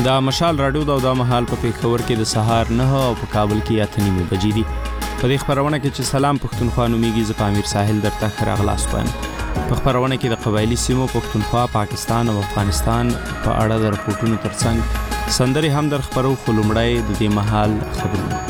دا مشال راډیو دا مهال په پیښور کې د سهار 9 او په کابل کې 8:30 بجې دي. په دې خبرونه کې چې سلام پښتونخوا نومیږي، زه امیر ساحل درته راغلاس وایم. په خبرونه کې د قبایلی سیمو پښتونخوا، پاکستان او افغانستان په اړه د رپورټونو ترڅنګ سندرې هم در خبرو، خو لومړی د دې مهال خبرونه.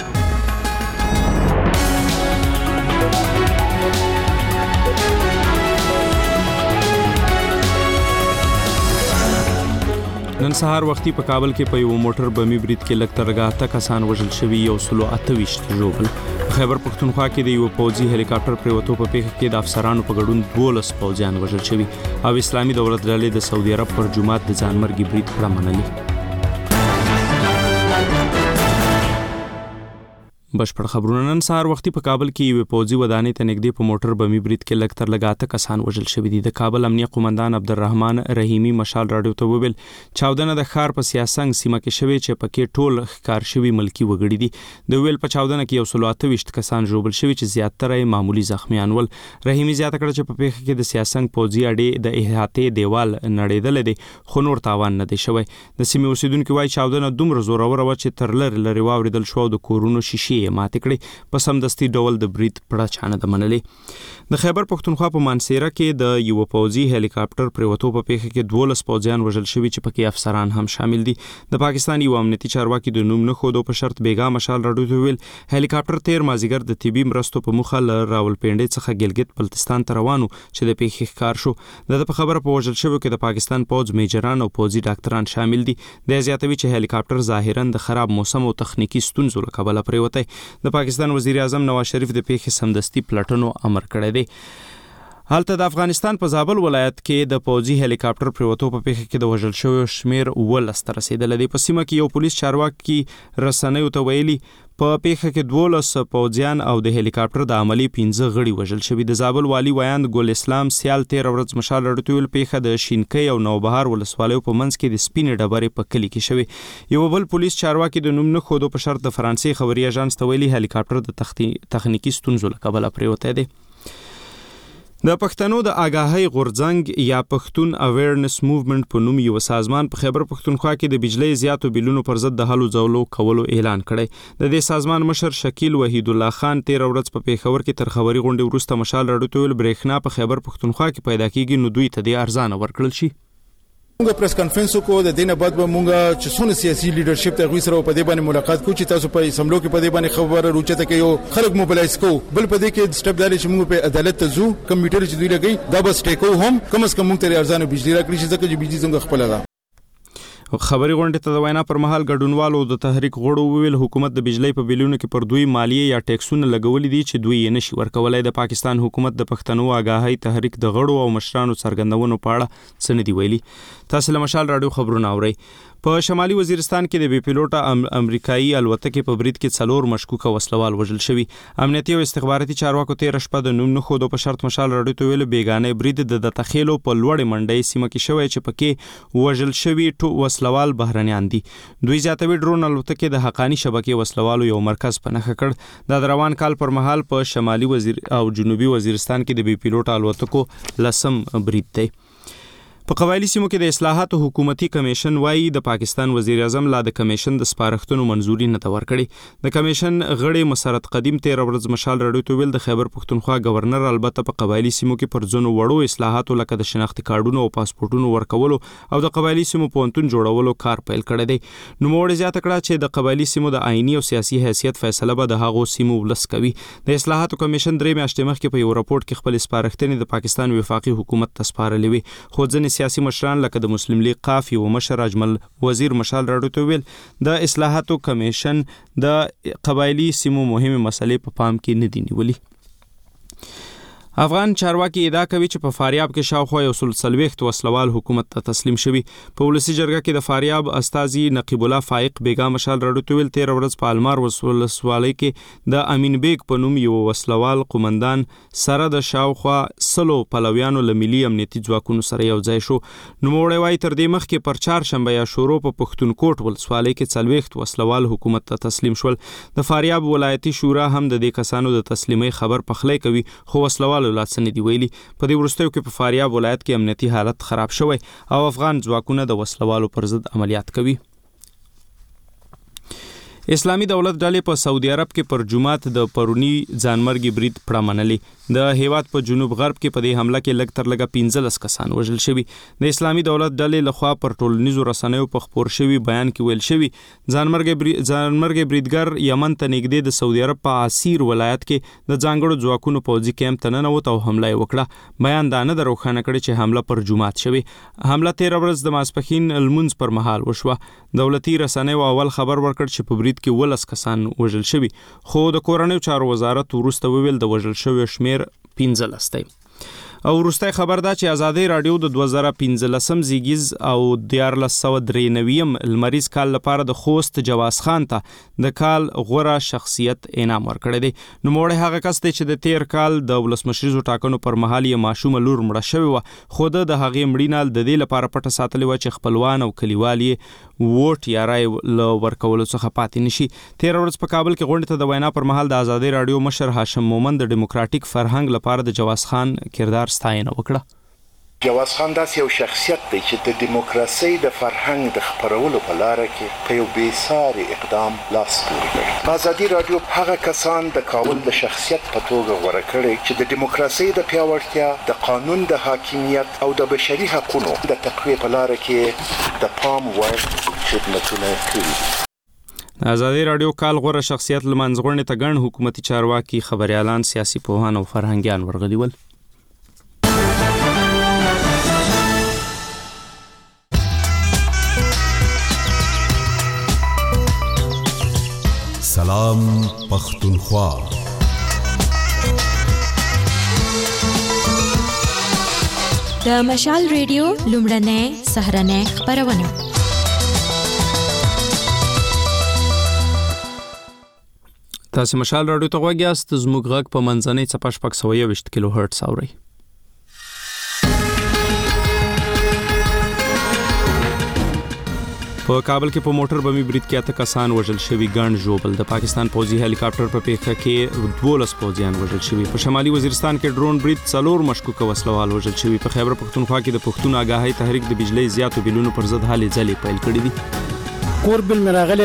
نن سهار وختي په کابل کې په یو موټر بمي برید کې لږ تر لږه 8 کسان وژل شوي، 128 ژوبل. خیبر پښتونخوا کې د یو پوځي هلیکاپټر پریوتو په پیښه کې د افسرانو په ګډون 12 پوځیان وژل شوي او اسلامي دولت ډلې د سعودي عرب پر جماعت د ځانمرګي برید کړه منلې. بشپړ خبرونه. نن سهار وختي په کابل کې یو پوځي ودانۍ ته نږدې په موټر بمي برید کې لږ تر لږه 8 کسان وژل شوي دي. د کابل امنیه قومندان عبدالرحمن رحیمی مشال راډیو ته وویل چاودنه د ښار په سیاسنګ سیمه کې شوې چې پکې ټول ښکار شوي ملکی وګړي دي. د ویل په چاودنه کې 128 کسان ژوبل شوي چې زیاتره معمولی زخمیان ول. رحیمی زیاته کړه چې په پیښه کې د سیاسنګ پوځي اډې د احاطې دیوال نړیدل دي، خو نور تاوان نه دی شوی. د سیمې اوسیدونکو وايي چاودنه دومره زوروره و چې تر لري واوریدل شو د کورونو شیشې ماته کړې. په سمدستي ډول د برید پړه چانه د منلې. د خیبر پښتونخوا په مانسیره کې د یو پوځي هلیکاپټر پریوتو په پیښه کې 12 پوځیان وژل شوي چې پکې افسران هم شامل دي. د پاکستان یو امنیتي چارواکي د نوم نه خودو په شرط بیګا مشال راډیو ته ویل هلیکاپټر تیر مازیګر د طبي مرستو په مخه له راولپنډي څخه ګلګت بلتستان ته روانو چې د پیښې ښکار شو. د خبره په وژل شوو کې د پاکستان پوځ میجران او پوځي ډاکټران شامل دي. د زیاتوي چې هلیکاپټر ظاهرا د خراب موسم او تخنیکی ستونزو له کبله پریوتی. د پاکستان وزیر اعظم نواز شریف د پیښې سمدستي پلټنو امر کړی دی. هلته د افغانستان په زابل ولایت کې د پوځي هلیکاپټر پریوتو په پیښه کې د وژل شویو شمیر 12 ته رسیدلی دی. په سیمه کې یو پولیس چارواکي رسنیو ته ویلي په پیښه کې 12 پوځیان او د هلیکاپټر د عملي 15 غړي وژل شوي. د زابل والی ویاند ګل اسلام سیال 13 ورځ مشال راډیو ته ویل پیښه د شینکۍ او نوبهار ولسوالیو په منځ کې د سپینې ډبرې په کلي کې شوې. یو بل پولیس چارواکي د نوم نه خودو په شرط د فرانسې خبري اژانس ته ویلي هلیکاپټر د تخنیکی ستونزو له کبله پریوتی دی. د پښتنو د آګاهۍ غورځنګ یا پښتون اویرنس موومنت په نوم یو سازمان په خیبر پښتونخوا کې د بجلی زیاتو بیلونو پر ضد د هلو ځولو کولو اعلان کړی. د دې سازمان مشر شکیل وحید الله خان 13 ورځ په پیښور کې تر خبري غونډې وروسته مشال راډیو ته ویل برېښنا په خیبر پښتونخوا کې پیدا کیږي نو دوی ته د ارزانه ورکړل شي. موږ پریس کانفرنس کو د دینه بعد به موږ چې څونه سیاسي لیډرشپ ته غوښتل سره په دې باندې ملاقات کوو چې تاسو په سملو کې په دې باندې خبره روچته کې یو خلک موبلایز کو. بل په دې کې سټپ دالې چې موږ په عدالت ته ځو کمپیوټر چې دوی لګي دا بس ټیکو هم کم از کم موږ ته ارزانه بجلی راکړي چې ځکه چې بجلی څنګه خپل ده. خبري غونډې ته د وینا پر مهال ګډونوالو د تحریک غړو ویل حکومت د بجلی په بیلونو کې پر دوی مالیه یا ټیکسونه لګولې دي چې دوی یې نشي ورکولای. د پاکستان حکومت د پښتنو آګاهۍ تحریک د غړو او مشرانو څرګندونو په اړه څه نه دی ویلي. تاسو له مشال راډیو خبرونه اورئ. په شمالي وزیرستان کې د بي پیلوټه امریکایي الوتکې په برید کې 4 مشکوکه وسلوال وژل شوي. امنیتي او استخباراتي چارواکو 13 شپه د نوم نه خودو په شرط مشال راډیو ته ویل بیگانه برید د تخیلو په لوړې منډۍ سیمه کې شوی چې پکې وژل شوي وسلوال بهرنیان دي. دوی زیاتوي ډرون الوتکې د حقانی شبکې وسلوالو یو مرکز په نښه کړ. د روان کال پر مهال په شمالي وزیر او جنوبي وزیرستان کې د بي پیلوټه الوتکو لسم برید دی. په قبایلی سیمو کې د اصلاحاتو حکومتي کمیشن وايي د پاکستان وزیر اعظم لا د کمیشن د سپارښتنو منزوري نه ورکړي. د کمیشن غړي مسرت قدیم 13 ورځ مشال راډیو ته ویل د خیبر پښتونخوا گورنر البته په قبایلی سیمو کې پر ځینو وړو اصلاحاتو لکه د شناختی کارډونو او پاسپورتونو ورکولو او د قبایلی سیمو پونتون جوړولو کار پیل کړی دی. نو موږ زیاته کړه چې د قبایلی سیمو د آئینی او سیاسي حیثیت فیصله به د هغو سیمو ولس کوي. د اصلاحاتو کمیشن 3 میاشتې مخکې په یو راپورټ کې خپل سپارښتنې د پاکستان وفاقي حکومت ته سپارلې وي، خو ځینې سیاسي مشران لکه د مسلم لیگ قاف یو مشر اجمل وزیر مشال راډیو ته ویل د اصلاحاتو کمیشن د قبایلی سیمو مهمه مسلې په پام کې نه دي نیولې. افغان چارواکي ادعا کوي چې په فاریاب کې شاوخوا 140 وسلوال حکومت ته تسلیم شوي. په ولسی جرګه کې د فاریاب استاذي نقیب الله فائق بیگا مشال راډیو ته ویل 13 ورځ په المار ولسوالۍ کې د امین بیگ په نوم یو وسلوال قومندان سره د شاوخوا 100 پلویانو له ملي امنیتي ځواکونو سره یو ځای شو. نوموړی وايي تر دې مخکې پر چهارشنبه یا شورو په پښتونکوټ ولسوالۍ کې 40 وسلوال حکومت ته تسلیم شول. د فاریاب ولایتي شورا هم د دې کسانو د تسلیمۍ خبر پخلی کوي، خو وسلوال ولادت نه دی ویلي. په دې وروستیو کې په فاریاب ولایت کې امنیتي حالت خراب شوی او افغان ځواکونه د وسلوالو پر ضد عملیات کوي. اسلامي دولت ډلې په سعودي عرب کې پر جمعات د پرونی ځانمرګي برید پړه منلې. د هیواد په جنوب غرب کې په دې حمله کې لږ تر لږه 15 کسان وژل شوي. د اسلامي دولت ډلې لخوا پر ټولنیزو رسنیو په خپور شوي بیان کې ویل شوي ځانمرګي بریدګر یمن ته نږدې د سعودي عرب په عسیر ولایت کې د ځانګړو ځواکونو پوځي کیمپ ته ننوت او حمله وکړه. بیان دا نه روښانه کړي چې حمله پر جمعات شوي. حمله 13 ورځ د ماسپښین المنځ پر مهال وشوه. دولتي رسنیو اول خبر ورکړ چې په برید کې 12 کسان وژل شوي، خو د کورنیو چارو وزارت وروسته وویل د وژل شویو شمیر 15 دی. او وروستی خبر دا چې ازادي رادیو د 2015 زیږیز او 1493 لمریز کال لپاره د خوست جواز خان ته د کال غوره شخصیت انعام ورکړی دی. نو موړی هغه کس دی چې د تیر کال د ولسمشریزو ټاکنو پر مهال یې ماشومه لور مړه شوې وه، خو د هغې مړینه د دې لپاره پټه ساتلې وه چې خپلوان او کلیوال یې ووټ یا رای له ورکولو څخه پاتې نشي. 13 ورځ په کابل کې غونډې ته د وینا پر مهال د ازادي رادیو مشر هاشم مومن د ډیموکراټیک فرهنګ لپاره د جواز خان کردار ستاینه وکړه. جواز خان داسې یو شخصیت دی چې د دیموکراسۍ د فرهنګ د خپرولو په لاره کې په یو بېساري اقدام لاس پورې کړی. ازادي رادیو هغه کسان د کابل د شخصیت په توګه غوره کړي چې د دیموکراسۍ د پیاوړتیا، د قانون د حاکمیت او د بشري حقوقو د تقویې په لاره کې د پام وړ خدمتونه کړي. ازادي رادیو کال غوره شخصیت لمنځغونډې ته ګڼ حکومتي چارواکي، خبريالان، سیاسي پوهان او فرهنګیان ورغلي ول. سلام پختونخوا. د مشال ریډیو لومړنۍ سهرنۍ خبرونه. تاسو مشال رادیو ته غوږی یاست. زموږ غږ په منځنۍ څپه 621 کیلو هرتز اورئ. په کابل کې په موټر بمي برید کې 8 کسان وژل شوي، ګڼ ژوبل. د پاکستان پوځي هلیکاپټر په پیښه کې 12 پوځیان وژل شوي. په شمالي وزیرستان کې ډرون برید 4 مشکوک وسلوال وژل شوي. په خیبر پختونخوا کې د پښتون آګاهۍ تحریک د بجلی زیاتو بلونو پر ضد هلې ځلې پیل کړې دي. کور بل مراغله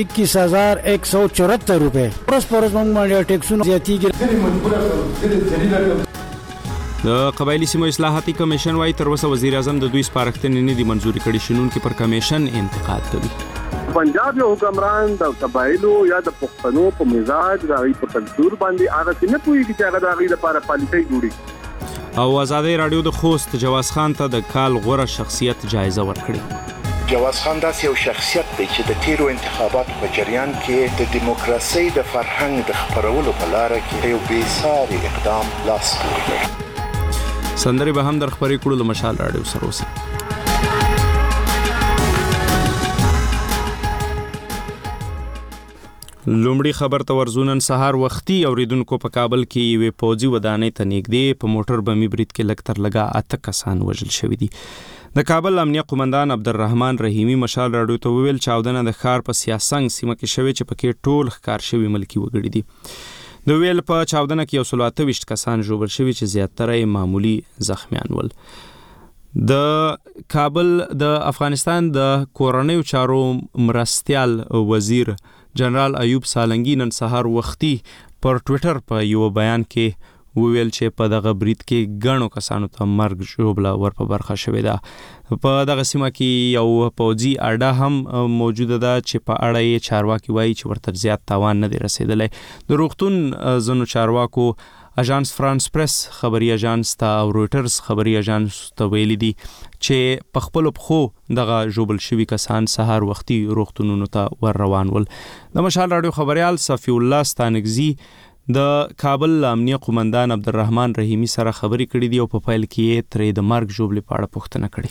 21174 روپے. پرس موږ ټیکسونه زیاتیږي. د قبایلی سیمو اصلاحاتي کمیشن وايي تر اوسه وزیر اعظم د دوی سپارښتنې نه دي منزوري کړي. شنون کې پر کمیشن انتقاد کوي. پنجاب یو حکمران د قبایلو یا د پښتنو په مزاج د په کلچر باندې هغه نه پوهیږي چې هغه د هغې لپاره پالیسۍ جوړي. او ازادي رادیو د خوست جواز خان ته د کال غوره شخصیت جایزه ورکړي. جواز خان داسې یو شخصیت دی چې د تیرو انتخاباتو په جریان کې د دیموکراسۍ د فرهنګ د خپرولو په لاره کې یو بېساري اقدام لاس پورې کړی. سندرې به هم در خبرې کړو له مشال رادیو سره اوسئ. لومړی خبر ته ورځو. نن سهار وختي اوریدونکو په کابل کې یوې پوځي ودانۍ ته نږدې په موټر بمي برید کې لږ تر لږه 8 کسان وژل شوي دي. د کابل امنیه قومندان عبدالرحمن رحیمی مشال رادیو ته وویل چاودنه د ښار په سیاسنګ سیمه کې شوې چې پکې ټول ښکار شوي ملکي وګړي دي. د ویل په چاودنه کې 128 کسان ژوبل شوي چې زیاتره یې معمولی زخمیان ول. د کابل د افغانستان د کورنیو چارو مرستیال وزیر جنرال ایوب سالنګي نن سهار وختي پر ټوئیټر په یو بیان کې وویل چې په دغه برید کې ګڼو کسانو ته مرګ ژوبله ور په برخه شوې ده. په دغه سیمه کې یو پوځي اډه هم موجوده ده چې په اړه یې چارواکي وایي چې ورته زیات تاوان نه دی رسېدلی. د روغتون ځینو چارواکو اژانس فرانس پریس خبري اژانس ته او رویټرز خبري اژانس ته ویلي دي چې په خپلو پښو دغه ژوبل شوي کسان سهار وختي روغتونونو ته ور روان ول. د مشال رادیو خبريال صفي الله ستانکزي د کابل امنیه قومندان عبدالرحمن رحیمی سره خبرې کړې دي او په پیل کې ترې د مرګ ژوبلې په اړه پوښتنه کړې.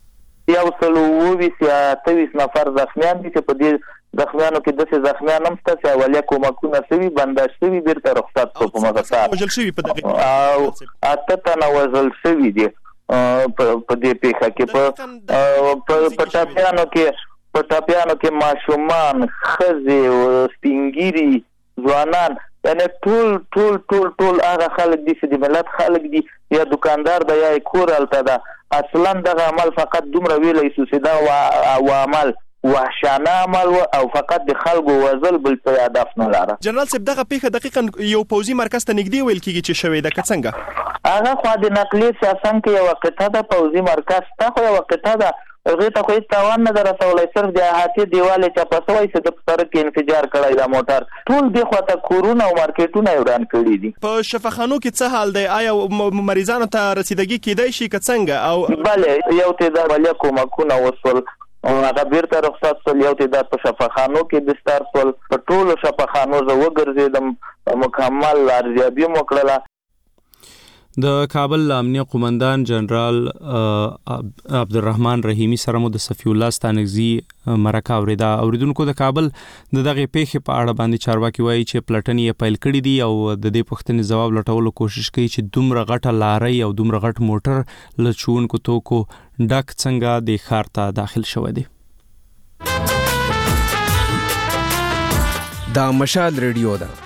123 نفر زخمیان دي چې په دې زخمیانو کې داسې زخمیان هم شته چې اولیا کومکونه شوي، بنداژ شوي، بیرته رخصت شو په مغزار او 8 تنه وژل شوي دي په دې پیښه کې. په ټاپیانو کې ماشومان، ښځې، سپینګیري، ځوانان، یعنی ټول هغه خلک دي چې د ملت خلک دي، یا دکاندار ده یا کور هلته ده. اصلا دغه عمل فقط دومره ویلی شو چې دا عمل وحشانه عمل او فقط د خلکو وژل بل په هدف نه لاره. جنرال صاحب دغه پیښه دقیقاً یو پوځي مرکز ته نږدې ویل کیږي چې شوې ده که څنګه؟ هغه خو د نقلیه سیاسن کې یو قطعه ده، پوځي مرکز ته خو یو قطعه ده، هغه ته خو هیڅ تاوان نه درسولای، صرف د احاطې دیواله چپه شوی چې د سړک کې انفجار کړی دا موټر، ټول دی خو ته کورونه او مارکیټونه وران کړی دي. په شفاخانو کې څه حال دی؟ آیا مریضانو ته رسیدګي کیدای شي که څنګه؟ او بله یو تعداد ولیا کومکونه وصول هغه بیرته رخصت شول، یو تعداد په شفاخانو کې بستر شول، په ټولو شفاخانو زه وګرځېدم، مکمل ارزیابي مو کړله. د کابل امنیه قومندان جنرال عبدالرحمن رحیمی سره مو د صفی الله ستانکزی مرکه اوریدونکو د کابل د دغه پیښې په اړه باندې چارواکي وایي چې پلټنې یې پیل کړې دي او د دې پوښتنې ځواب لټولو کوشش کوي چې دومره غټه لارۍ او دومره غټ موټر له چونکو توکو ډک څنګه د ښار ته داخل شوی دی. دا مشال ریډیو ده.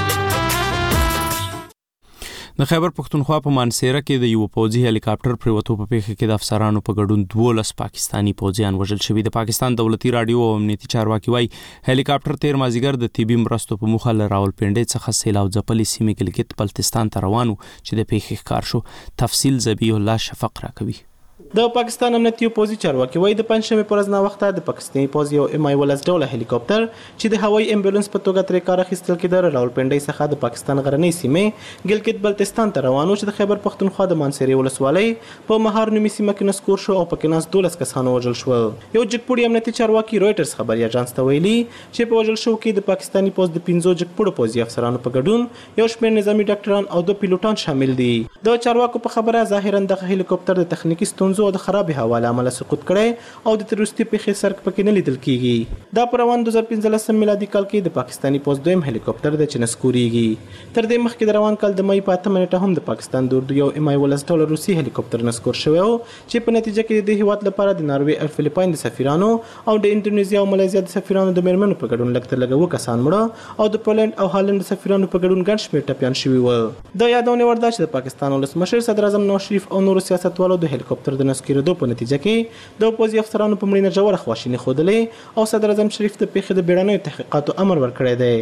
د خیبر پښتونخوا په مانسیره کې د یو پوځي هلی کاپټر پریوتو په پیښه کې د افسرانو په ګډون 12 پاکستانی پوځیان وژل شوي. د پاکستان دولتي رادیو او امنیتي چارواکي وایي هلی کاپټر تیر مازیګر د طبي مرستو په موخه له راولپنډۍ څخه سیلاو ځپلې سیمې ګلګت بلتستان ته روان و چې د پیښې ښکار شو. تفصیل ذبیح الله شفق راکوي. د پاکستان امنیتي پوځي چارواکي وایي د پنځشنبه پر ورځ وخت د پاکستاني پوځ یو MI-12 ډوله هلیکاپټر چې د هوایي امبولانس په توګه ترې کار اخیستل کېده راولپنډۍ څخه د پاکستان غرنۍ سیمې ګلګت بلتستان ته روان و چې د خیبر پښتونخوا د مانسیرې ولسوالۍ په مهار نومي سیمه کې نسکور شو او پکې ناست 12 کسان وژل شول. یو جګپوړي امنیتي چارواکي رويټرز خبري اژانس ته ویلي چې په وژل شو کې د پاکستاني پوځ د 15 جګپوړو پوځي افسرانو په ګډون یو شمېر نظامی ډاکټران او 2 پیلوټان شامل دي. د چارواکو په خبره ظاهرا د هلیکاپټر د تخنیکی ستونزو او د خراب هوا عمل سقوط کړي او د تروریستي پیښې سرک پکې نه لیدل کیږي. دا پر روان 2015 میلادي کال کې د پاکستاني پوځ دویم هلیکاپټر د چنسکوريږي. تر دې مخکې د روان کال د مې په 8 منټه هم د پاکستان د اردو یو MI-12 ډالر روسي هلیکاپټر نسکور شوی و چې په نتیجه کې د هیواد لپاره د ناروې او فلیپاین د سفیرانو او د انډونیزیا او ملایزیا د سفیرانو د میرمنو په ګډون لګتر لګو کسان مړه او د پولند او هالند د سفیرانو په ګډون ګڼ شمېر ټپیان شوي و. د یادونه ورده چې د پاکستان ولسمشر صدر اعظم نواز شریف او نورو سیاستوالو د هلیکاپټر د نسکورېدو په نتیجه کې د پوځي افسرانو په مړینه ژوره خواشیني ښودلې او صدر اعظم شریف د پیښې د بیړنیو تحقیقاتو امر ورکړی دی.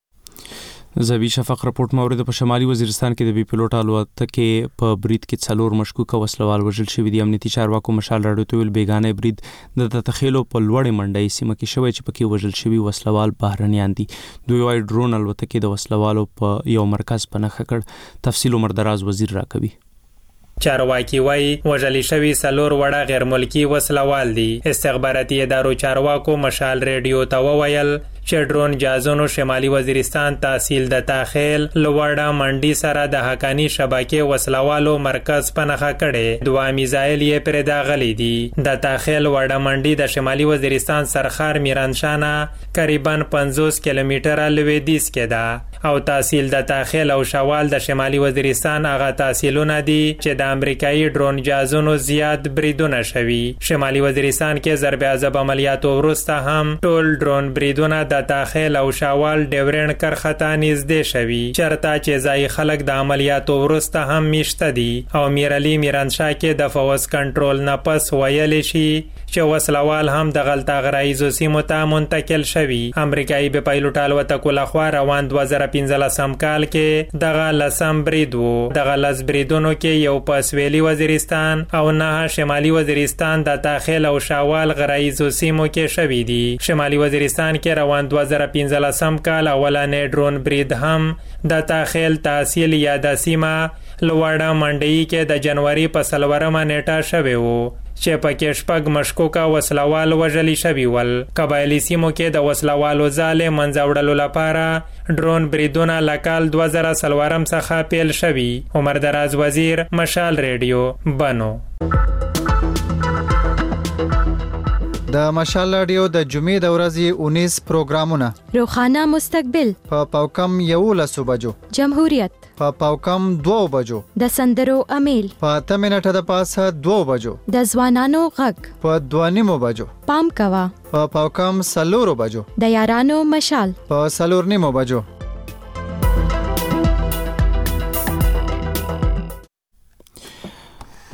زبی شفق رپورت مورد په شمالي وزیرستان کې د بي پيلوټ الوتکې په برید کې 4 مشکوک وسلوال وژل شوي دي. امنیتي چارواکو مشال راډیو ته ویل بیگانه برید د تخیلو په لوړې منډۍ سیمه کې شوی چې پکې وژل شوي وسلوال بهرنیان دي. دوی وايي ډرون الوتکې د وسلوالو په یو مرکز په نښه کړ. تفصیل عمر دراز وزیر راکوي. چارواکي وایي وژل شوي 4 وړه غیر ملکی وسلوال دي. استخباراتي ادارو چارواکو مشال ریډیو ته وویل چې ډرون جازونو شمالي وزیرستان تحصیل د تاخیل لوړه منډي سره د حقانی شبکې وسلوالو مرکز په نښه کړي. 2 میزایل یې پر داغلي دي. د تاخیل وړه منډي د شمالي وزیرستان سرخار میرانشانه تقریبا 50 کیلومتره لویدیځ کې ده او تحصیل د تاخیل او شوال د شمالي وزیرستان هغه تحصیلونه دي چې د امریکایي ډرون جازونو زیات بریدونه شوي. شمالي وزیرستان کې ضرب عذاب عملیاتو وروسته هم ټول ډرون بریدونه د تاخیل او شوال ډیورن کرخته نږدې شوي چرته چې ځای خلک د عملیاتو وروسته هم میشته دي او میرعلی میرانشاه کې د فوز کنټرول نه پس ویل شي چې وسلوال هم د غلطه غرایزو سیمو ته منتقل شوي. امریکایي بي پایلوټ الوتکو لخوا روان 2015 کال کې دغه لسم برید وو. دغه لس بریدونو کې یو په سویلي وزیرستان او 9 شمالي وزیرستان د تاخیل او شوال غرایزو سیمو کې شوي دي. شمالي وزیرستان کې روان 2015 کال اولانې ډرون برید هم د تاخیل تحصیل یا د سیمه لوړه منډي کې د جنوري په 4مه نیټه شوی وو چې پکې شپږ مشکوکه وسلوال وژل شوي ول. قبایلی سیمو کې د وسلوالو ځاله منځوړلو لپاره ډرون بریدونه لکال 2004 څخه پیل شوي. عمر دراز وزیر مشال ریډیو بنو. د مشال رادیو د جمعې د ورځې 19 پروګرامونه: روخانه مستقبل په پاوکم 11 بجو، جمهوریت په پاوکم 2 بجو، د سندرو امیل په 8 منټه د پاسه 2 بجو، د ځوانانو غږ په 2:30 بجو، پام کوا په پاوکم 4 بجو، د یارانو مشال په 4:30 بجو.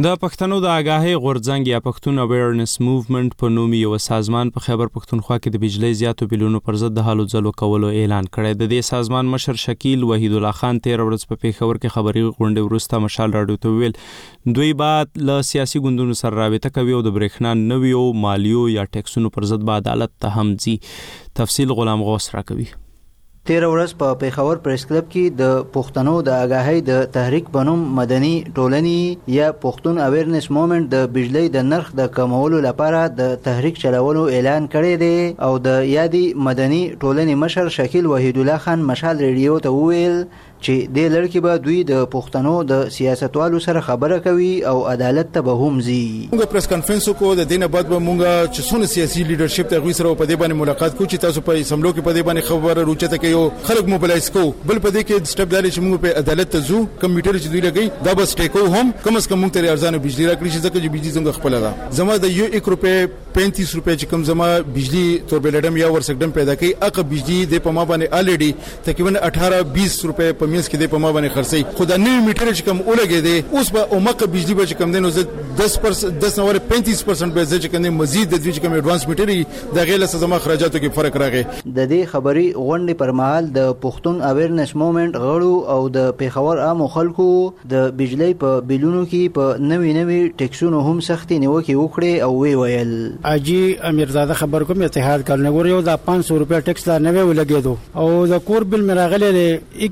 د پښتنو د آګاهۍ غورځنګ یا پښتون اویرنس موومېنټ په نوم یو سازمان په خیبر پښتونخوا کې د بجلی زیاتو بلونو پر ضد د هلو ځلو کولو اعلان کړی. د دې سازمان مشر شکیل وحید الله خان 13 ورځ په پیښور کې خبري غونډه وروسته مشال راډیو ته ویل دوی بعد له سیاسي ګوندونو سره رابطه کوي او د برېښنا نویو مالیو یا ټیکسونو پر ضد به عدالت ته هم ځي. تفصیل غلام غوث راکوي. 13 ورځ په پیښور پریس کلب کې د پښتنو د آګاهۍ د تحریک بنوم مدني ټولنې یا پښتون اویرنس موومېنټ د بجلی د نرخ د کمولو لپاره د تحریک چلولو اعلان کړی دی او د یادي مدني ټولنې مشر شکیل وحید الله خان مشال ریډیو ته وویل چې د لړکی به دوی د پښتنو د سیاستوالو سره خبره کوي او عدالت ته به هم ځي. موږ پریس کانفرنس کو د دینه بعد به موږ چې څونه سیاسي لیډرشپ ته غوي سره په دې باندې ملاقات کوو چې تاسو په سملو کې په دې باندې خبره روچته کوي او خلک موبلایز کو. بل په دې کې سټپ دالي چې موږ په عدالت ته ځو کمیټر چې دوی لګي دا بس ټیکو هم کم از کم موږ ته ارزانه بجلی راکړي چې ځکه چې بجلی څنګه خپل ده زما د 1 روپے 35 روپے چې کم زما بجلی توربلډم یا ورسکډم پیدا کوي اقه بجلی د په ما باندې الریډي تقریبا 18-20 روپے په میس کې د په ما باندې خرڅي خدا نوې میټر چې کم اولګي دي اوس به اومقه بجلی به چې کم دینو 10% 35% به چې کم مزید د دوی چې کم ایڈوانس میټر د غیله سزا خرجاتو کې فرق راغی. د دې خبري غونډې پر مهال د پښتون اویرنس موومېنټ غړو او د پیښور عامو خلکو د بجلی په بلونو کې په نوي ټیکسونو هم سختي نیوکه وکړي او وی ویل اجي امیرزاده خبر کوم اتحاد کارنګور یو د 500 روپیا ټیکس دا نوې ولګېدو او د کور بل مراغله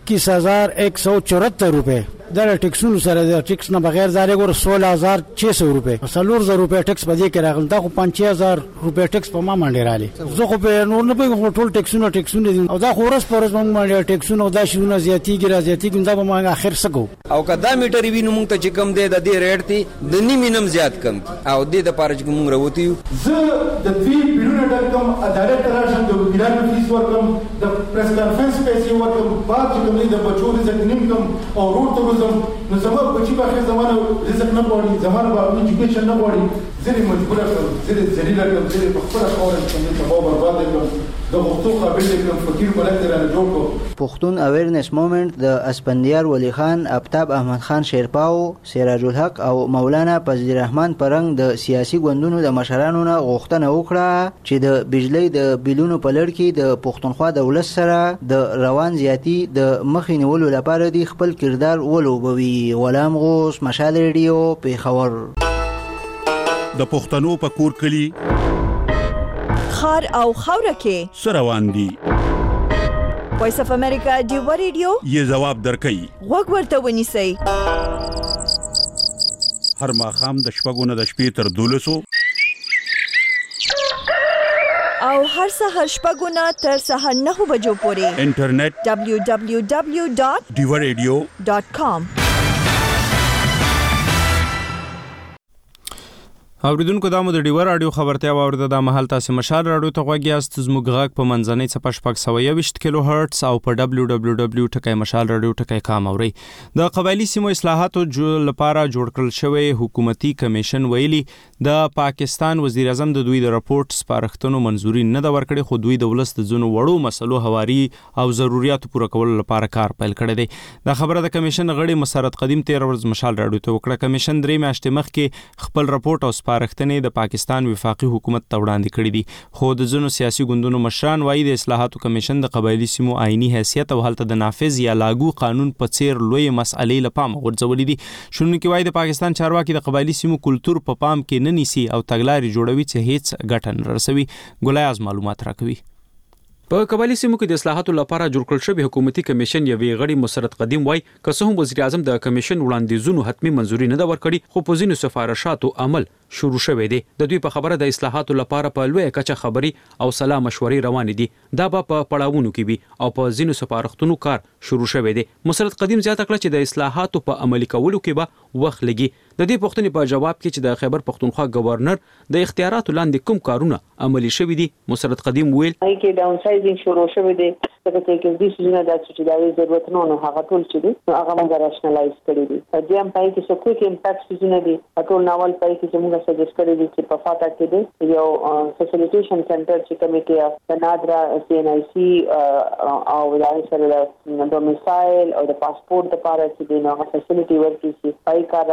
21174 روپے دا ټیکسونو سره د ټیکس نه بغیر زاره ګور 16600 روپے 4000 روپے ټیکس په دې کې راغلی دا خو 5000 روپے ټیکس په ما باندې رالی زه خو په نور نه په ټول ټیکسونو دي او دا خو ورس پورس باندې ټیکسونو دا شونه زیاتیږي دا به ما اخر سکو او کدا میټر وینم مونږ ته چې کم دی د دې ریټ دی د نیمینم زیات کم او دې د پاره چې مونږ راوتی زه د دوی بیرونه ډکم عدالت راشم د وکیلانو فیس ورکم د پریس کانفرنس پیسې ورکم بعد چې کوم د بچو رزق نیم کم او روټ نو زما بچی په خیر زمانه رزق نه غواړي زمانه به ایجوکیشن نه غواړي زه مجبور یم زه ذلیل یم زه په خپل خاور کې تباہ برباد یم د غوښتو قابل یم فقیر ملت را جوړ کو. پښتون اویرنس موومېنټ د اسپندیار ولی خان آفتاب احمد خان شیرپاو سراج الحق او مولانا فضل الرحمن پرنګ د سیاسي ګوندونو د مشرانو نه غوښتنه وکړه چې د بجلی د بلونو په لړ کې د پښتونخوا دولت سره د روان زیاتی د مخې نیولو لپاره د خپل کردار ولوبوي. غلام غوث مشال ریډیو پیښور. د پښتنو په کور کلی خار او خوره کې سروان دي وایس اف امریکا دیو ریډیو یې جواب درکې وګ ورته ونیسئ هر ماخام د شپږو نه د شپې تر 12 او هر سحر شپږو نه تر سحر 9 بجو پورې انټرنیټ www.diwaradio.com. اوریدونکو دا مو د ډیور رادیو خبرتیا واورده د محل تاسو مشال رادیو ته غوږی است زموږ غږ په منځنۍ صفحه 720 کیلو هرتز او په www.mashalradio.com اوري. د قبایلی سیمو اصلاحاتو لپاره جوړ کړل شوی حکومتي کمیشن ویلي د پاکستان وزیر اعظم د دوی د راپورټ سپارښتنو منزوري نه د ورکړي خو دوی د ولست ځونو وړو مسلو حواري او ضرورتو پوره کولو لپاره کار پیل کړی دی. د خبره د کمیشن غړي مسرت قدیم 13 ورځ مشال رادیو ته وکړه. کمیشن 3 میاشتې مخکې خپل راپورټ او سپارښتنې د پاکستان وفاقي حکومت ته وړاندې کړې دي خو د ځینو سیاسي ګوندونو مشران وایي د اصلاحاتو کمیشن د قبایلی سیمو آئینی حیثیت او هلته د نافذ یا لاګو قانون په څیر لوی مسئلې لپاره غورځولې دي. شونکي وایي د پاکستان چارواکي د قبایلی سیمو کلچر په پام کې نه نیسي او تګلارې جوړوي چې هیڅ ګټه نه رسوي. ګلایاز معلومات راکوي. په قبایلی سیمو کې د اصلاحاتو لپاره جوړ کړل شوی حکومتي کمیشن یوې غړي مسرت قدیم وای که څه هم وزیر اعظم د کمیشن وړاندیزونو حتمی منزوري نه دا ورکړي خو په ځینو سفارشاتو عمل شروع شوی دی. د دوی په خبره د اصلاحاتو لپاره په لوی کچه خبري او سلا مشورې روان دي. دا به په پړاوونو کې وي او په ځینو سفارښتونو کار شروع شوی دی. مسرت قدیم زیاته کړه چې د اصلاحاتو په عملي کولو کې به وخت لګي. د دې پوښتنې په جواب کې چې د خیبر پښتونخوا گورنر د اختیاراتو لاندې کوم کارونه عملي شوي دي مسرت قدیم ویل کې ډاون سایزینګ شروع شوی دی څنګه چې د سيزونه د چې د ضرورت نه هغه ټول چې دي هغه موږ راشنلایز کړی دي. د ام پای کې څه کوم امپاکټ سيزونه دي ټول ناول پای کې موږ سجست کړی دي چې په فاټا کې دي یو فیسیلیټیشن سنټر چې کمیټه د نادرا CNIC او ولایت سره د ډومیسایل او د پاسپورت لپاره چې د نوو فیسیلیټي ورکړي چې پای کار روان دي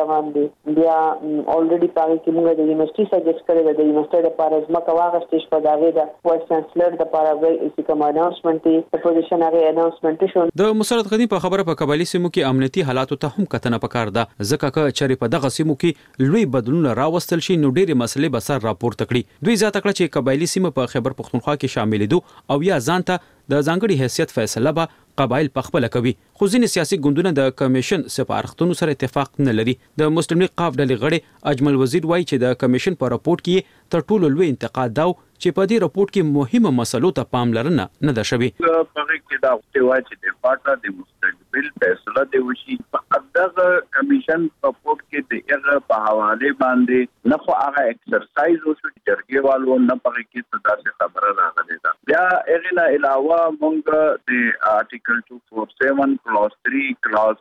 بیا الریډي پاره کې موږ د یونیورسيټي سجست کړی د یونیورسيټي لپاره ځمکه واغستې شو دا د وایس چانسلر لپاره ویل کوم اناونسمنت دی پوزیشن هغه اناونسمنت شو. د مسرت غنی په خبره په قبایلی سیمو کې امنیتي حالاتو ته هم کتنه پکار ده ځکه چې په دغه سیمو کې لوی بدلون راوستل شي نو ډېری مسلې به سر راپورته کړي. دوی زیاته کړه چې قبایلی سیمه په خیبر پختونخوا کې شامل دي او یا ځانته د ځانګړي حیثیت فیصله به قبایل پخپله کوي. خو ځینې سیاسي ګوندونه د کمیشن سپارښتنو سره اتفاق نه لري. د مسلم لیگ قاف ډلې غړي اجمل وزیر وایي چې د کمیشن په راپورټ کې تر ټولو لوی انتقاد دا چې په دې راپورټ کې مهمه مسلو ته پاملرنه نه ده شوې. په کې دا وایي چې د پارټا د مستقبل فیصله دی وشي په دغه کمیشن راپورټ کې د هغه په حواله باندې نه خو هغه ایکسرسایز وشو چې جرګې والو نه په کې څه داسې خبره راغلې ده. بیا هغه نه علاوه موږ د آرټیکل 247 کلاس 3 کلاس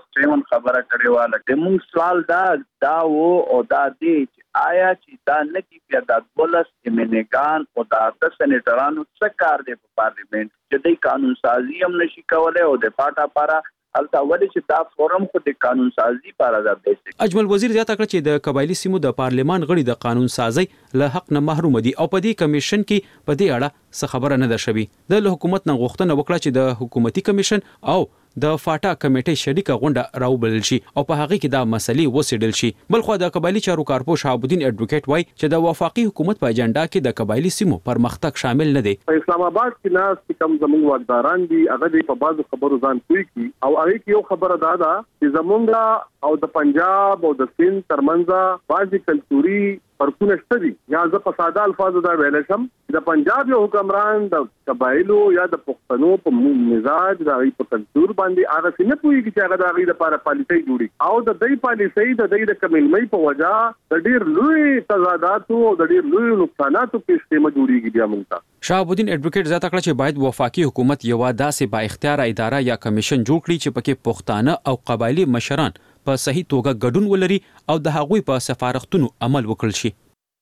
7 خبره کړې و لکه موږ سوال دا او دا دی آیا چې دا نکی بیا د دولت ایمنګان او د سېنیټرانو څخه کار دی په پارلیمنت چې د قانون سازي هم نشي کولای او د پاټا لپاره البته ولې چې دا فورم خو د قانون سازي لپاره دا بیسیک. اجمل وزیر زیاته کړ چې د قبایلی سیمو د پارلیمان غړي د قانون سازي له حق نه محروم دي او په دې کمیشن کې په دې اړه څه خبره نه ده شوې. د حکومت نه غوښتنه وکړه چې د حکومتي کمیشن او د فاټا کمیټې شریکه غونډه راوبلل شي او په هغه کې دا مسلې وسیدل شي. بلخو د قبایلی چارو کارپوه شهاب الدین اډوکیټ وایي چې د وفاقي حکومت په اجنډا کې د قبایلی سیمو پرمختګ شامل نه دی. په اسلام آباد کې ناس کوم زموږ واکداران دي هغه په بازو خبرو ځان کوي او هغه کې یو خبره ده چې زمونږ او د پنجاب او د سند ترمنځ بعضي کلتوري فرقونه شته دي. یا زه په ساده الفاظو دا ویل شم د پنجاب یو حکمران د قبایلو یا د پښتنو په مزاج د غي په کلتور باندې هغه څنګه پوهیږي چې هغه د غي لپاره پالیسي جوړي او د دې پالیسي د دې د کملمۍ په وجا د ډیر لوی تضادات او د ډیر لوی نقصاناتو په استعمال جوړیږي بیا موږ ته. شهاب الدین اډوکیټ زیاته کړ چې باید وفاقي حکومت یو داسې با اختیار اداره یا کمیشن جوړ کړي چې پکې پښتانه او قبایلی مشران په صحیح توګه ګډون ولري او د هغوی په سفارښتونو عمل وکړي شي.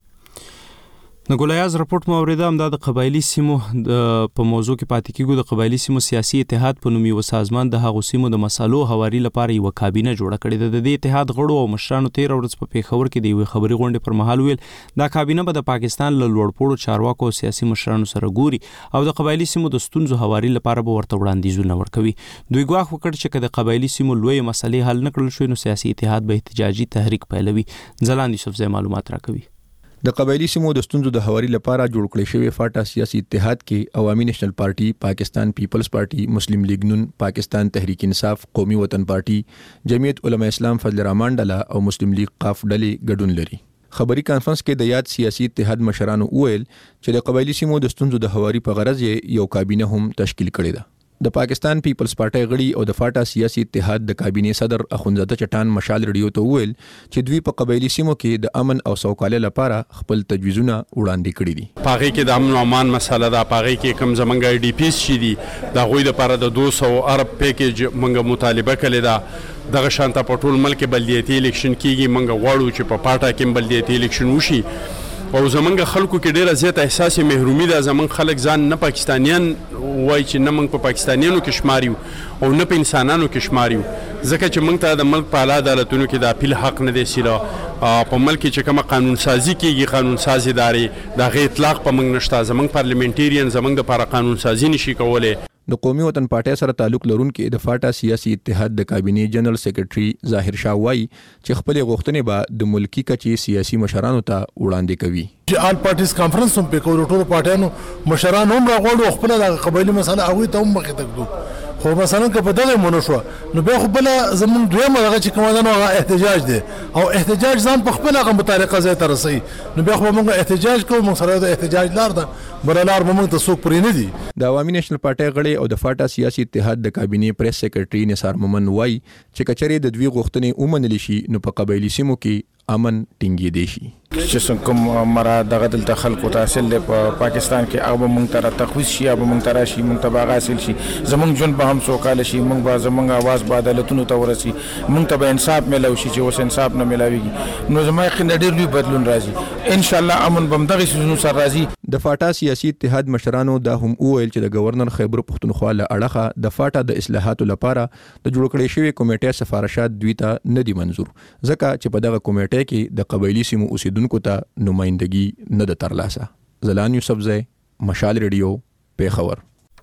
د ګولیاز راپورټ مو اوریده هم د قبایلی سیمو په موضوع کې پاتې کیږو. د قبایلی سیمو سیاسي اتحاد په نوم یو سازمان د هغو سیمو د مسالو هواري لپاره یو کابینه جوړه کړې ده. د دې اتحاد غړو او مشرانو 13 ورځې په پیښور کې د یو خبري غونډې پر مهال ویل دا کابینه به د پاکستان له لوړپوړو چارواکو او سیاسي مشرانو سره ګوري او د قبایلی سیمو د ستونزو هواري لپاره به ورته وړاندیزونه ورکوي. دوی ګواښ وکړ چې د قبایلی سیمو لوی مسلې حل نه کړل شوي نو سیاسي اتحاد به احتجاجي تحریک پیلوي. ځلاند یوسفزی معلومات راکوي. د قبایلی سیمو د ستونزو د هواري لپاره جوړ کړی شوی فاټا سیاسي اتحاد کې عوامي نېشنل پارټي، پاکستان پیپلز پارټي، مسلم لیگ نون، پاکستان تحریک انصاف، قومي وطن پارټي، جمعیت علماء اسلام فضل الرحمن ډله او مسلم لیگ قاف ډلې ګډون لري. خبري کانفرنس کې د یاد سیاسي اتحاد مشرانو وویل چې د قبایلی سیمو د ستونزو د هواري په غرض یو کابینه هم تشکیل کړې ده. د پاکستان پیپلز پارټي غړي او د فاټا سیاسي اتحاد د کابینې صدر اخوندزاده چټان مشال ریډیو ته وویل چې دوی په قبایلی سیمو کې د امن او سوکالۍ لپاره خپل تجویزونه وړاندې کړي دي. پاغي کې د امن او امان مسله ده، پاغي کې کم زمونږ آی ډی پیس شي دي د غوي لپاره د 200 ارب پیکیج مونږه مطالبه کړې ده. دغه شانته په ټول ملک بلدیاتي الیکشن کیږي، مونږ غواړو چې په پاټا کې بلدیاتي الیکشن وشي او زمونږ خلکو کې ډیره زیاته احساس محرومي ده. زمونږ خلک ځان نه پاکستانیان وای چې نه موږ په پاکستانیانو کې شماریو او نه په انسانانو کې شماریو ځکه چې موږ ته د ملک په اعلی عدالتونو کې د اپیل حق نه دی سیلا په ملک چې کوم قانون سازي کیږي قانون ساز ادارې د غیر اطلاق په موږ نشته. زمونږ پارلیمنټریان زمونږ لپاره قانون سازي نشي کولای. د قومي وطن پارټي سره تعلق لرونکي د فاټا سیاسي اتحاد د کابینې جنرال سیکریټري ظاهر شاه وایي چې خپل غوښتنې به د ملکی کچې سیاسي مشرانو ته وړاندې کوي. چې آل پارټیز کانفرنس هم په کولو ټول پارټیانو مشران هم راغوړو خپل د قبایلی مسله هغه ته هم مخې تکدو. خو مثلا که په دغه مونږ شو نو به خو بل زمون دویمه هغه چې کومه ده نو احتجاج دی او احتجاج ځان په خپل هغه مطابقه ځای ته رسي نو به خو موږ احتجاج کوو. موږ سره د احتجاج لار ده برلار موږ ته څوک پرې نه دي. د عوامي نېشنل پارټي غړي او د فاټا سیاسي اتحاد د کابینې پریس سیکریټري نثار مومن وایي چې کچري د دوی غوښتنې ومنل شي نو په قبایلی سیمو کې امن ټینګې دي شي. چې کوم مراد دغه دلته خلکو ته حاصل دی په پاکستان کې هغه مونږ ته تخویز شي هغه مونږ ته راشي مونږ ته به حاصل شي زمونږ ژوند به هم سوکاله شي مونږ به زمونږ اواز به عدالتونو ته ورسي مونږ ته به انصاف میلاو شي چې اوس انصاف نه میلاویږي نو زما یقین ډېر لوی بدلون راځي ان شاء الله امن به همدغې څیزونو سره راځي د فاټا سیاسي اتحاد مشرانو دا هم وویل چې د گورنر خیبر پښتونخوا له اړخه د فاټا د اصلاحاتو لپاره د جوړ کړې شوی کمیټې سفارشات دوی ته نه دي منظور ځکه چې په دغه کمیټې کې د قبایلی سیمو اوسیدونکو ته نمائندګي نه ده ترلاسه. زلان یوسفزی، مشال ریډیو، پیښور.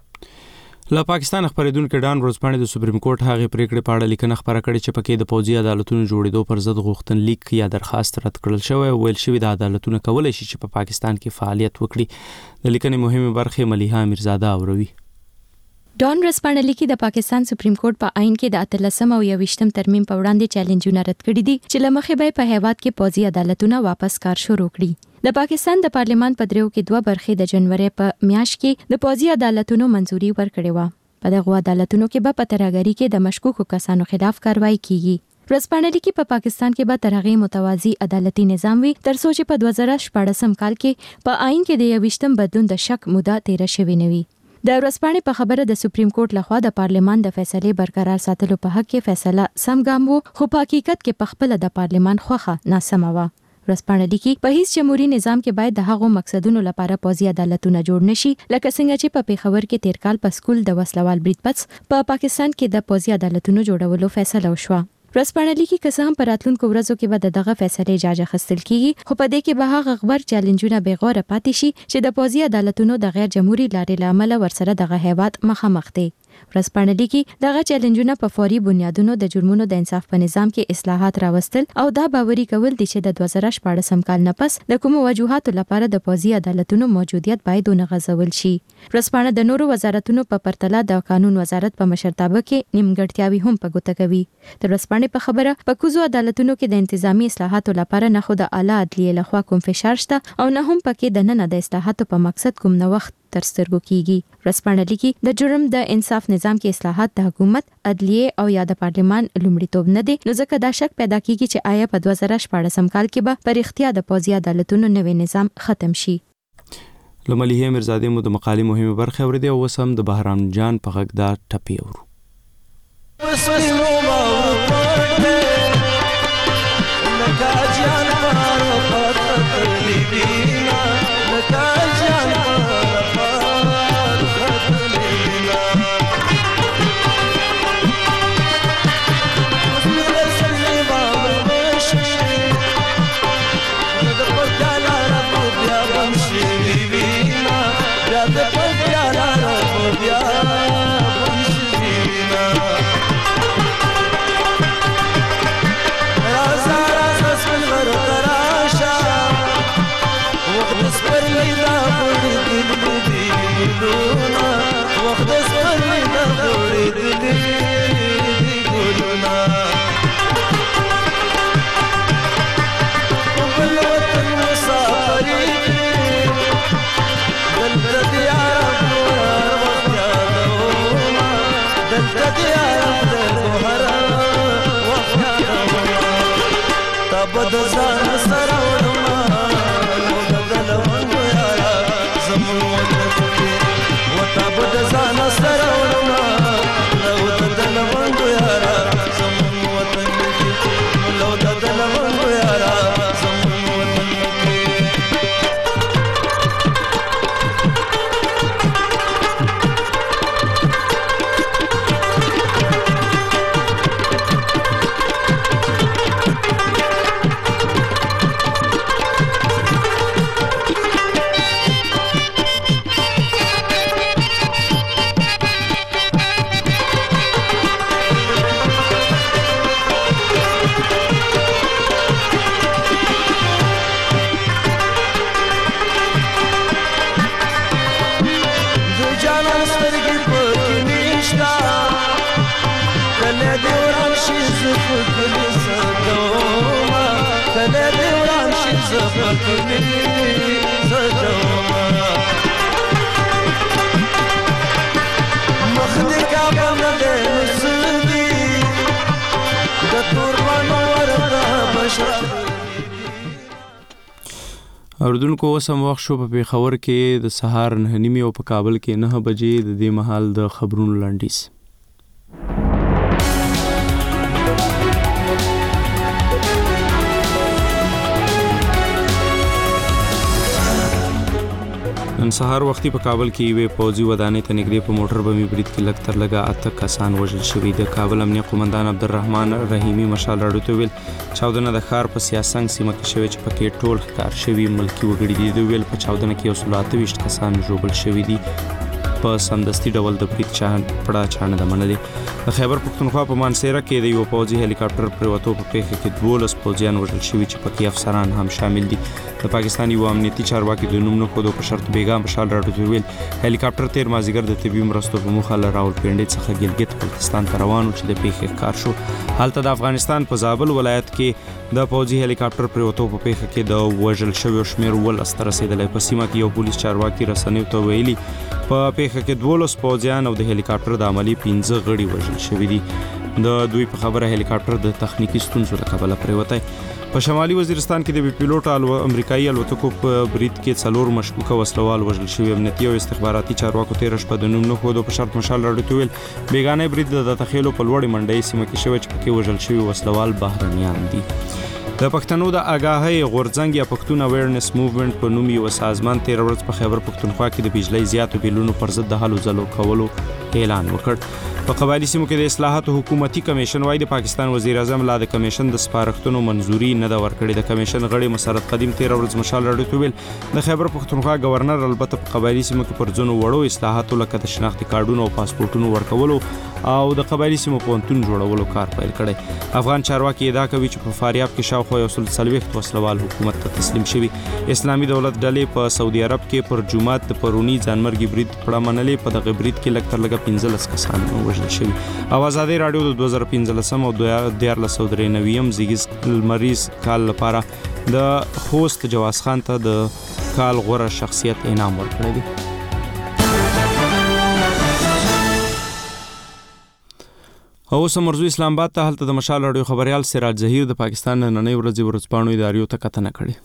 له پاکستان خبرېدونکو ډان ورځپاڼې د سپریم کورټ هغه پریکړې په اړه لیکنه خبره کړې چې پکې د پوځي عدالتونو جوړېدو پر ضد غوښتنلیک یا درخواست رد کړل شوی ویل شوی د عدالتونو کولای شي چې په پاکستان کې فعالیت وکړي. د لیکنې مهمه برخه ملیحه امیرزاده اوروي. ډان ورځپاڼه لیکي د پاکستان سپریم کورټ په عین کې د 13 او 21 ترمیم په وړاندې چیلنجونه رد کړي دي چې لمخې به په هیواد کې پوځي عدالتونه واپس کار شروع کړي. د پاکستان د پارلیمان په دریو کې 2 برخې د جنوري په میاشت کې د پوځي عدالتونو منځوري ورکړې و. په دغه عدالتونو کې به په ترهګرۍ کې د مشکوکو کسانو خلاف کاروایی کیږي. ورځپاڼه لیکي په پاکستان کې به تر هغې متوازی عدالتي نظام وي تر څو چې په 2014 کال کې په عین کې د 21 بدلون د شک موده تیر شوی نه وي. د ورځپاڼې په خبره د سپریم کورټ لخوا د پارلیمان د فیصلې برقرار ساتلو په حق کې فیصله سم ګام وو خو په حقیقت کې په خپل د پارلیمان خوخه ناسمه و. ورځپاڼه لیکي په هیڅ جمهوریت نظام کې باید د هغو مقصدونو لپاره پوځي عدالتونه جوړ نشي لکه څنګه چې په پیښور کې تیر کال په سکول د وسلوال برید پس په پاکستان کې د پوځي عدالتونو جوړولو فیصله وشوه. ورځپاڼه لیکي که څه هم په راتلونکو ورځو کې به دغه فیصلې جاج اخیستل کیږي خو په دې کې به هغه غبر چیلنجونه بې غوره پاتې شي چې د پوځي عدالتونو د غیر جمهوریت لارې له امله ورسره دغه هیواد مخامخ دی. ورځپاڼه لیکي دغه چیلنجونه په فوري بنیادونو د جرمونو د انصاف په نظام کې اصلاحات راوستل او دا باوري کول دي چې د 2014 کال نه پس د کومو وجوهاتو لپاره د پوځي عدالتونو موجودیت باید ونغځول شي. ورځپاڼه د نورو وزارتونو په پرتله د قانون وزارت په مشرتابه کې نیمګړتیاوي هم په ګوته کوي. د ورځپاڼې په خبره په کوزو عدالتونو کې د انتظامی اصلاحاتو لپاره نه خو د اعلی عدلیې لخوا کوم فشار شته او نه هم پکې د نن د اصلاحاتو په مقصد کوم نوښت تر سترګو کیږي. ورځپاڼه لیکي د جرم د انصاف نظام کې اصلاحات د حکومت، عدلیې او یا د پارلیمان لومړیتوب نه دي نو ځکه دا شک پیدا کیږي چې آیا په 2014 کال کې به پر اختیار د پوځي عدالتونو نوې نظام ختم شي. لملیحه امیرزاده مو د مقالې مهمه برخه اوریدي او وسم د بهرام جان په غږ دا ټپي اورو. اوردونکو سم وخت شو په پیښور کې د سهار 9:30 او په کابل کې 9 بجې د دې مهال د خبرونو لنډیز. نن سهار وختي په کابل کې یوه پوځي ودانۍ ته نږدې په موټر بمي برید کې لږ تر لږه 8 کسان وژل شوي. د کابل امنیه قومندان عبدالرحمن رحیمی مشال راډیو ته ویل چاودنه د ښار په سیاسنګ سیمه کې شوې چې پکې ټول ښکار شوي ملکی وګړي دي. د ویل په چاودنه کې 128 کسان ژوبل شوي دي. په سمدستي ډول د برید پړه چانه د منلې. د خیبر پښتونخوا په مانسیره کې د یو پوځي هلیکاپټر پریوتو په پیښه کې 12 پوځیان وژل شوي چې پکې افسران هم شامل دي. د پاکستان یو امنیتي چارواکي د نوم نه خودو په شرط بیګام مشال راډیو ته ویل هلیکاپټر تیر مازیګر د طبي مرستو په موخه له راولپنډي څخه ګلګت بلتستان ته روان و چې د پیښې ښکار شو. هلته د افغانستان په زابل ولایت کې د پوځي هلیکاپټر پریوتو په پیښه کې د وژل شویو شمیر ولس ته رسیدلی. په سیمه کې یو پولیس چارواکي رسنیو ته ویلي په پیښه کې 12 پوځیان او د هلیکاپټر د عملی 15 غړي وژل شوي دي. د دوی په خبره هلیکاپټر د تخنیکی ستونزو له کبله پریوتی. په شمالي وزیرستان کې د بي پیلوټ امریکایي الوتکو په برید کې 4 مشکوکه وسلوال وژل شوي. امنیتي او استخباراتي چارواکو تیر شپه د نوم نه خودو په شرط مشال راډیو ته ویل بیګانه برید د تخیلو په لوړې منډۍ سیمه کې شوی چې پکې وژل شوي وسلوال بهرنیان دي. د پښتنو د آگاهۍ غورځنګ یا پښتون اویرنس موومېنټ په نوم یو سازمان تیر ورځ په خیبر پښتونخوا کې د بجلی زیاتو بیلونو پر ضد د هلو ځلو کولو اعلان وکړ. په قبایلی سیمو کې د اصلاحاتو حکومتي کمیشن وايي د پاکستان وزیر اعظم لا د کمیشن د سپارښتنو منزوري نه ده ورکړې. د کمیشن غړي مسرت قدیم تیر ورځ مشال راډیو ته ویل د خیبر پښتونخوا گورنر البته په قبایلی سیمو کې پر ځینو وړو اصلاحاتو لکه د شناختی کارډونو او پاسپورتونو ورکولو او د قبایلی سیمو پونتون جوړولو کار پیل کړی. افغان چارواکي ادعا کوي چې په فاریاب کې شاوخوا 140 وسلوال حکومت ته تسلیم شوي. اسلامي دولت ډلې په سعودي عرب کې پر جمعات د پرونی ځانمرګي برید پړه منلې. په دغه برید کې لږ تر لږه 15 کسان وژل شوي. او آزادي راډیو د 2015 او 2093 زیږیز مریض کال لپاره د خوست جواز خان ته د کال غوره شخصیت انعام ورکړی دی. او سمرزو اسلام آباد ته هلته د مشال راډیو خبريال سراج ظهیر د پاکستان نننۍ ورځپاڼو اداریو ته کتنه کړې.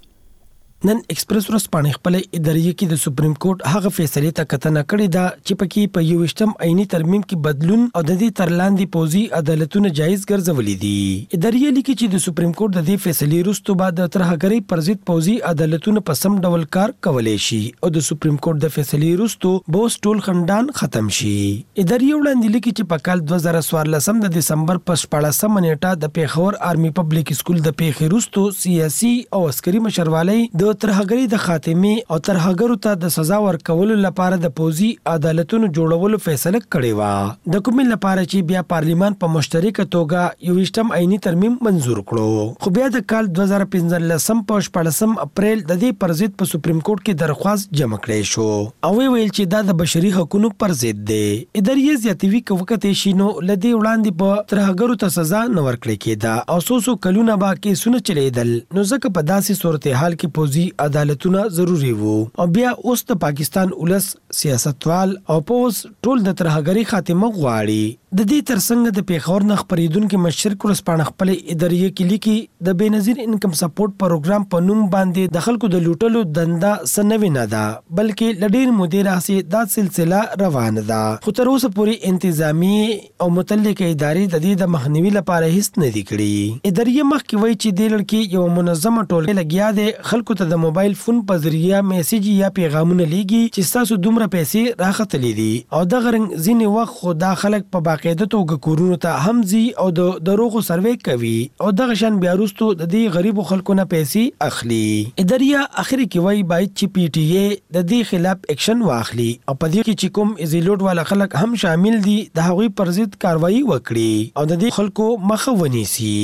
نن ایکسپریس ورځپاڼه خپل ادارې کې د سپریم کورټ هغه فیصله ته کتنه کړې ده چې پکې په 28م آئینی ترمیم کې بدلون او د دې ترلاندې پوزي عدالتونه جایز ګرځولې دي. ادارې لیکي چې د سپریم کورټ د دې فیصلې وروسته بعد د ترهګرۍ پر ضد پوزي عدالتونه په سم ډول کار کولای شي او د سپریم کورټ د فیصلې وروسته بوس ټول خندان ختم شي. ادارې وړاندې لیکي چې په کال 2014 د دسمبر په 14 نیټه د پیښور آرمي پبلک سکول د پیښې وروسته سیاسي او عسکري مشروالی د ترهګرۍ د خاتمه او ترهګرو ته د سزا ورکولو لپاره د پوزي عدالتونو جوړولو فیصله کړې و. د کومې لپاره چې بیا پارلیمان په مشترکه توګه 28م آئینی ترمیم منزور کړو. خو بیا د کال 2015 په 14 اپریل د دې پر ضد په سپریم کورټ کې درخواست جمع کړې شو او ویل چې دا د بشري حقوقو پر ضد دی. ادارې زیاتوي کوکته شینو لدی وړاندې په ترهګرو ته سزا نه ورکړې کېده او سوسو کلونه با کې سونه چلیدل. نو ځکه په داسې صورتحال کې پوزي عدالتونه ضروری وو او بیا اوس د پاکستان ولس سیاستوال او پوز ټول د ترهګری خاتمه غواړي. د دې ترڅنګ د پیښور نه خبرېدونکو مشرک ورسپانه خپل ادارې کې لیکي د بنظیر انکم سپورټ پروګرام په نوم باندې د خلکو د لوټلو دنده سنوي نه ده بلکې لډیر مدیر راسي دا سلسله روانه ده. خو تر اوسه پورې انتظامی او متعلقه ادارې د دې د مخنیوي لپاره هیڅ نه دی کړی. ادارې مخکې وایي چې د لړکی یو منظمه ټولګه لګیا ده خلکو ته د موبایل فون په ذریعہ میسج یا پیغامونه لیږي چې تاسو دومره پیسې راختلې دي او د غرنګ ځینې وخت خو دا خلک په باقاعده توګه کورونو ته هم ځي او د دروغو سروې کوي او دغه شان بیا وروسته د دې غریبو خلکو نه پیسې اخلي. ادارې اخر کې وایي باید چې پی ټی ای د دې خلاف اکشن واخلي او په دې کې چې کوم ایزیلوډ والا خلک هم شامل دي د هغوی پر ضد کاروایی وکړي او د دې خلکو مخه ونیسي.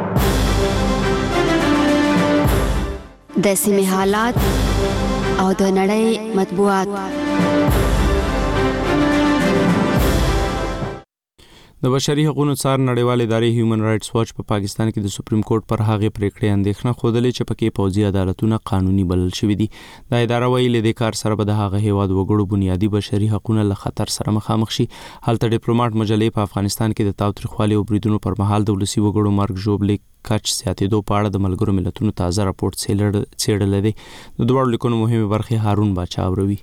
د سیمې حالات او د نړۍ مطبوعات. د بشري حقوقو څار نړیوال ادارې هیومن رائټس واچ په پاکستان کې د سپریم کورټ پر هغه پریکړې اندېښنه خوده چې پکې پوځي عدالتونه قانوني بلل شوې دي. دا اداره ویلي د کار سره به د هغه هیواد وګړو بنیادی بشري حقوقو له خطر سره مخامخ شي. هلته ډیپلوماټ مجلې په افغانستان کې د تاوتریخوالي او بریدونو پر مهال د ولسی وګړو مرګ ژوبلې کچ زیاتېدو په اړه د ملګرو ملتونو تازه راپورټ څېړل دي. د دوړو لیکونو مهمه برخه هارون باچا اوروي.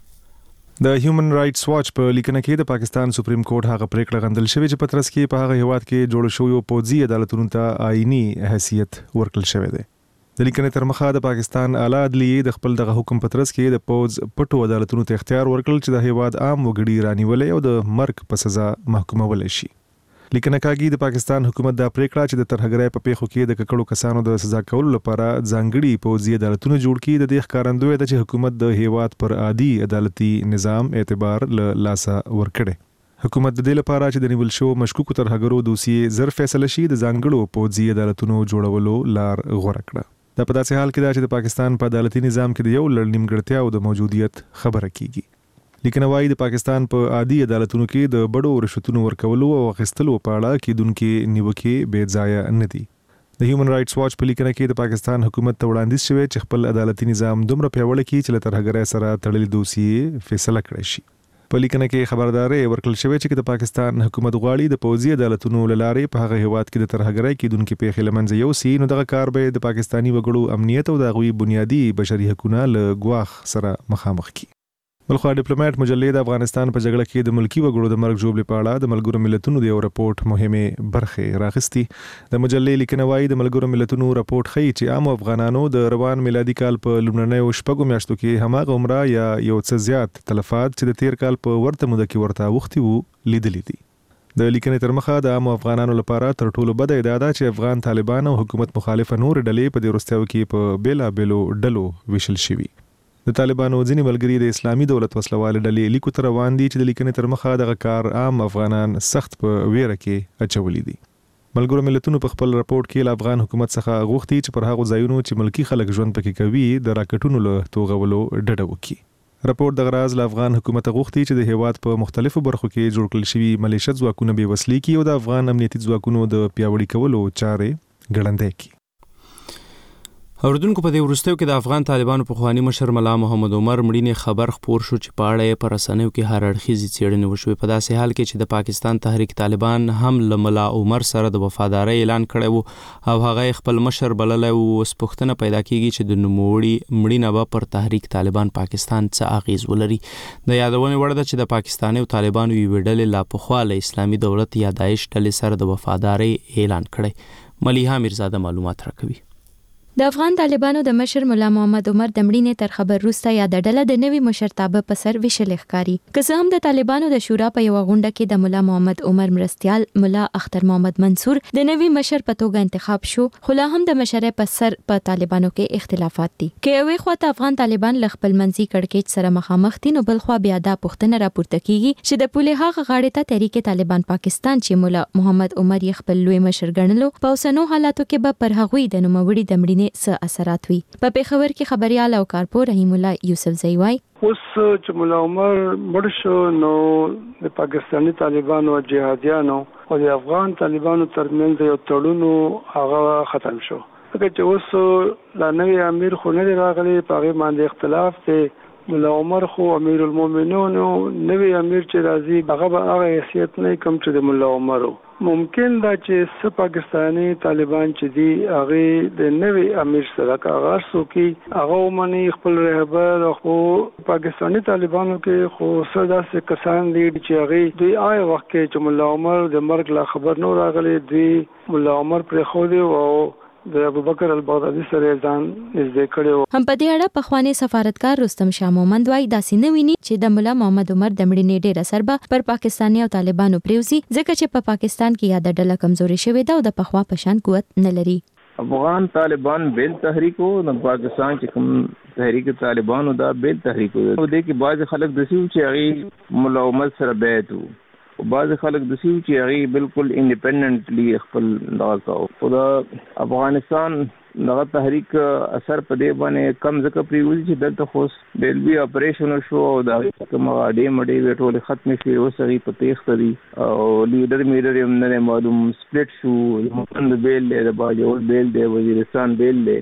د هیومن رائټس واچ په لیکنه کې د پاکستان سپریم کورټ هغه پریکړه غندل شوې چې پترس کې په هغه هیواد کې جوړ شوی پوځي عدالتونو ته آئینی حیثیت ورکړل شوی دی. د لیکنې تر مخه د پاکستان اعلی عدلیه د خپل دغه حکم پترس کې د پوځ پټو عدالتونو ته اختیار ورکړل چې د هیواد عام وګړي رانیولې او د مرګ په سزا محکومول شي. لیکنه کاږي د پاکستان حکومت دا پریکړه چې د ترهګرۍ په پیښو کې د ککړو کسانو د سزا کولو لپاره ځانګړي پوځي عدالتونو جوړ کړي د دې ښکارندوی ده چې حکومت د هیواد پر عادي عدالتي نظام اعتبار له لاسه ورکړي. حکومت د دې لپاره چې د نیول شو مشکوکو ترهګرو دوسیې زر فیصله شي د ځانګړو پوځي عدالتونو جوړولو لار غوره کړه. دا په داسې حال کې ده چې د پاکستان په عدالتي نظام کې د یو لړ نیمګړتیاو د موجودیت خبره کیږي. لیکنه وايي د پاکستان په عادي عدالتونو کې د بډو رشوتونو ورکولو او اخیستلو په اړه کېدونکې نیوکې بې ځایه نه دي. د هیومن رائټس واچ په لیکنه کې د پاکستان حکومت ته وړاندیز شوی چې خپل عدالتي نظام دومره پیاوړی کړي چې له ترهګرۍ سره تړلې دوسیې فیصله کړی شي. په لیکنه کې خبرداري ورکړل شوې چې د پاکستان حکومت غواړي د پوځي عدالتونو له لارې په هغه هیواد کې د ترهګرۍ کېدونکې پیښې له منځه یوسي، نو دغه کار به د پاکستاني وګړو امنیت او د هغوی بنیادي بشري حقوقونه له ګواښ سره مخامخ کړي. بلخوا ډیپلوماټ مجلې د افغانستان په جګړه کې د ملکی وګړو د مرګ ژوبلې په اړه د ملګرو ملتونو د یو راپورټ مهمه برخه راغستې. د مجلې لیکنه وايي د ملګرو ملتونو راپورټ ښيي چې عام افغانانو د روان میلادي کال په لومړنیو شپږو میاشتو کې هماغه عمره یا یو څه زیات تلفات چې د تیر کال په ورته موده کې ورته اوښتي وو لیدلي دي. د لیکنې تر مخه د عام افغانانو لپاره تر ټولو بده ادعا ده چې افغان طالبان او حکومت مخالفه نور ډلې په دې وروستیو کې په بیلابېلو ډلو ویشل شوي. د طالبانو ځینې ملګري د اسلامي دولت وسلوال ډلې لیکو ته روان دي چې د لیکنې تر مخه دغه کار عام افغانان سخت په ویره کې اچولي دي. ملګرو ملتونو په خپل راپورټ کې له افغان حکومت څخه غوښتي چې پر هغو ځایونو چې ملکی خلک ژوند پکې کوي د راکټونو له توغولو ډډه وکړي. راپورټ دغه راز له افغان حکومت غوښتي چې د هیواد په مختلفو برخو کې جوړ کړل شوي ملیشه ځواکونه بې وسلې کړي او د افغان امنیتي ځواکونو د پیاوړي کولو چارې ګړندۍ کړي. اوردونکو په دې وروستیو کې د افغان طالبانو پخوانی مشر ملا محمد عمر مړینې خبر خپور شو چې په اړه یې په رسنیو کې هر اړخیزې څېړنې وشوې. په داسې حال کې چې د پاکستان تحریک طالبان هم له ملا عمر سره د وفادارۍ اعلان کړی وو او هغه خپل مشر بللی وو. اوس پوښتنه پیدا کیږي چې د نوموړي مړینه به پر تحریک طالبان پاکستان څه اغیز ولري. د یادونې وړ ده چې د پاکستاني او طالبانو یوې ډلې لا پخوا له اسلامي دولت یا داعش ډلې سره د وفادارۍ اعلان کړی. ملیحه میرزاده معلومات راکوي. د افغان طالبانو د مشر مولا محمد عمر د مړینې تر خبر وروسته یا د ډله د نوي مشرتابه په سر ویشل ښکاري. که څه هم د طالبانو د شورا په یوه غونډه کې د مولا محمد عمر مرستیال مولا اختر محمد منصور د نوي مشر په توګه انتخاب شو، خو لا هم د مشرۍ په سر په طالبانو کې اختلافات دي. که یوې خواته افغان طالبان له خپل منځي کړکېچ سره مخامخ دي، نو بل خوا بیا دا پوښتنه راپورته کیږي چې د پولې هغه غاړې ته تحریک طالبان پاکستان چې مولا محمد عمر یې خپل لوی مشر ګڼلو، په اوسنو حالاتو کې به پر هغوی د نوموړي د مړینې څه اثرات وي. په پیښور کې خبريال او کارپور رحیم الله یوسف زیوای اوس چې مولا عمر مړ شو، نو د پاکستاني طالبانو او جهادیانو او د افغان طالبانو ترمنځ یو تړون هغه ختم شو. ځکه چې اوس لا نوی امیر خو نه راغلی، په هغه باندې اختلاف دی. مولا عمر خو امیر المؤمنین، نوی امیر چې راځي هغه به هغه حیثیت نه کم چې د مولا عمر. ممکن دا چې څه پاکستاني طالبان چې دي هغه د نوی امیر سره کاغذ وکي، هغه ومني خپل رهبر. خو پاکستاني طالبانو کې خو څه داسې کسان دي چې هغه دوی آی وخت کې چې مولا عمر د مرګ لا خبر نو راغلی، دوی مولا عمر پر خو دی او د ابوبکر البغدادي سره ځان نږدې کړو. هم په دې اړه پخوانی سفارتکار رستم شاه مومند وايي داسې نه ویني چې د مولا محمد عمر د مړینې ډېر اثر به پر پاکستاني او طالبانو پریوزي، ځکه چې په پاکستان کې یاد ډله کمزوري شوې ده او د پخوا په شان قوت نه لري. افغان طالبان بیل تحریکو د پاکستان چې کوم تحریک طالبانو دا بیل تحریکو ده. د کې بعض خلک دسیو چې هغه مولا عمر سره بیعت وو، بعض خلک دسیو چې هغه بالکل انډیپندنټلی خپل دغه کاو. خو د افغانستان دغه تحریک اثر په دې باندې کم ځکه پریوزي چې دلته خو ریلوي اپریشن شو او دا کوم اډې مډې ټول ختم شي او سړي په تیښته دي او لیډر میډر هم نه معلوم سپلیټ شو مند بیل د باجوړ بیل دی وزیرستان بیل دی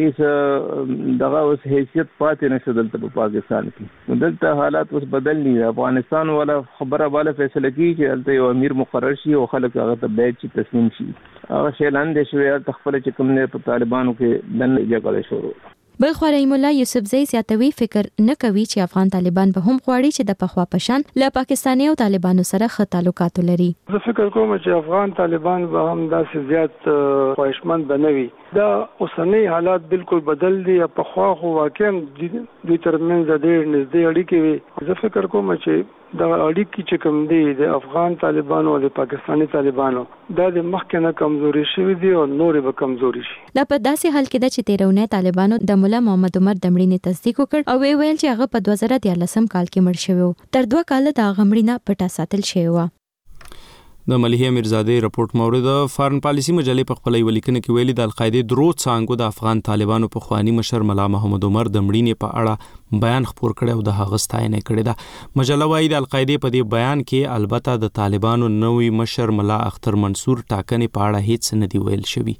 دغه اوس حیثیت پاتې نشو دلته په پاکستان کې دلته حالات اوس بدل دي افغانستان ولا خبره بالا فیصله کی چې دلته یو امیر مقرر شي او خلک هغه ته بیعت شي تسلیم شي هغه شیلان د شوی تخفل چې کوم نه په طالبانو کې دنه جګړه شروع. بل خو رحیم الله یوسفزئی زیاتوي فکر نه کوي چې افغان طالبان به هم غواړي چې د پخوا پشان له پاکستاني او طالبانو سره ښه تعلقات لري. زه فکر کوم چې افغان طالبان به هم داسې زیات خواهشمند بنوي. دا اوسنۍ حالات بالکل بدل دي. پخوا خو واقعا دوی ترمنځ ډېر نږدې اړیکې وي. زه فکر کوم چې دا اړیکې چې کوم دي د افغان طالبانو او د پاکستاني طالبانو دا د مخکې نه کمزوري شوي دي او نورې به کمزوري شي. دا په داسې حال کې ده چې تیرونه طالبانو د مولا محمد عمر د مړینې تصدیق وکړ او ویل چې هغه په 2013 کال کې مړ شوی و. تر 2 کال د هغه مړینه پټه ساتل شوی و. د ملیحه میرزادی رپورت مورد فارن پالیسی مجلې په خپل ولیکنه کې ویلي د القاعده درو څانګو د افغان طالبانو په خواني مشر مولا محمد عمر د مړینې په اړه بیان خپور کړي او د هغه ستاینه کړې ده. مجله وايي د القاعده په دې بیان کې البته د طالبانو نوې مشر مولا اختر منصور ټاکنې په اړه هیڅ نه دی ویل شوی.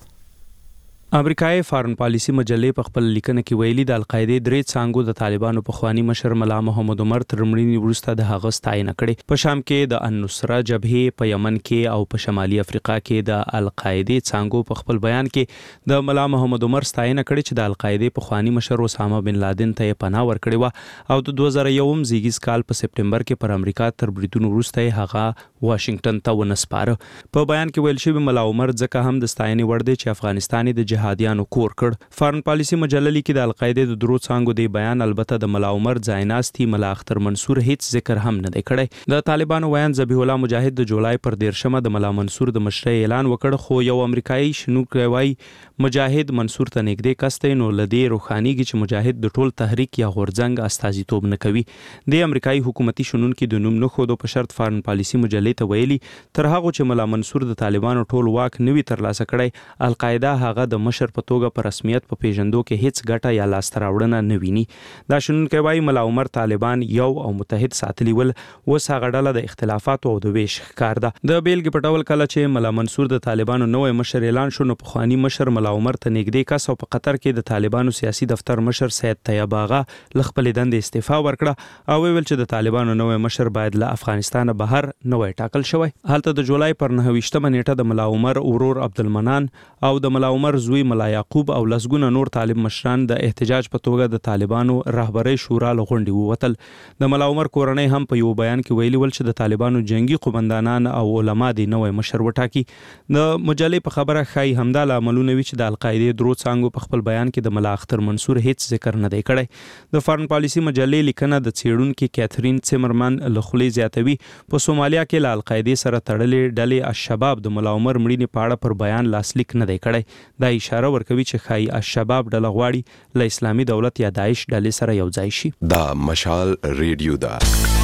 امریکایي فارن پالیسی مجلې په خپل لیکنه کې ویلي د القاعده درې څانګو د طالبانو په خواني مشر مولا محمد عمر تر مړینې وروسته د هغه ستاینه کړې. په شام کې د النصره جبهه، په یمن کې او په شمالي افریقا کې د القاعده څانګو په خپل بیان کې د مولا محمد عمر ستاینه کړې چې د القاعده په خواني مشر اسامه بن لادن ته پناه ورکړې و او د 2001 زیږیز کال په سپټمبر کې پر امریکا تر بریدونو وروسته هغه واشنگټن ته ونسپاره. په بیان کې ویل شوی مولا عمر ځکه هم د ستاینې وړ دی چې افغانستان د جهادیانو کور کړ. فارن پالیسی مجله لیکي د القاعده د درو څانګو دی بیان البته د مولا عمر ځایناستي مولا اختر منصور هیڅ ذکر هم نه دی کړی. د طالبانو ویان ذبیح الله مجاهد د جولای پر 13 د مولا منصور د مشرۍ اعلان وکړ خو یو امریکایي شنونکی وایي مجاهد منصور ته نږدې کس دی نو لدی روخانيږي چې مجاهد د ټول تحریک یا غورځنګ استازیتوب نه کوي. د امریکایي حکومتي شنونکي د نوم نه خودو په شرط فارن پالیسی مجلې ته ویلي تر هغه چې مولا منصور د طالبانو ټول واک نوي ترلاسه کړی القاعده هغه د مشر په توګه په رسمیت په پیژندو کې هیڅ ګټه یا لاسته راوړنه نه ویني. دا شنونکی وایي مولا عمر طالبان یو او متحد ساتلی ول اوس هغه ډله د اختلافاتو او د ویش ښکار ده. د بیلګې په ډول کله چې مولا منصور د طالبانو نوې مشر اعلان شو نو پخوانی مشر مولا عمر ته نږدې کس او په قطر کې د طالبانو سیاسي دفتر مشر سید طیب آغا له خپلې دندې استعفا ورکړه او ویل چې د طالبانو نوې مشر باید له افغانستان بهر نوې ټاکل شوی. هلته د جولای پر 9 نیټه د مولا عمر ورور عبدالمنان او د مولا عمر زوی مولا یعقوب او لسګونه نور طالب مشران د احتجاج په توګه د طالبانو رهبرۍ شورا له غونډې ووتل. د مولا عمر کورنۍ هم په یو بیان کې ویلي ول چې د طالبانو جنگي قومندانان او علما د نوې مشر وټاکي. د مجلې په خبره خای همدا لاملونه وی چې د القاعده درو څانګو په خپل بیان کې د مولا اختر منصور هیڅ ذکر نه دی کړی. د فارن پالیسی مجلې لیکنه د څېړونکو کیترین سیمرمن لخلی زیاتوي په سومالیا کې له القاعده سره تړلې ډلې الشباب د مولا عمر مړینې په اړه پر بیان لاسلیک نه دی کړی. دا اشاره ورکوي چې خای الشباب ډله غواړي له اسلامي دولت یا داعش ډلې سره یو ځای شي. دا مشال ریډیو دا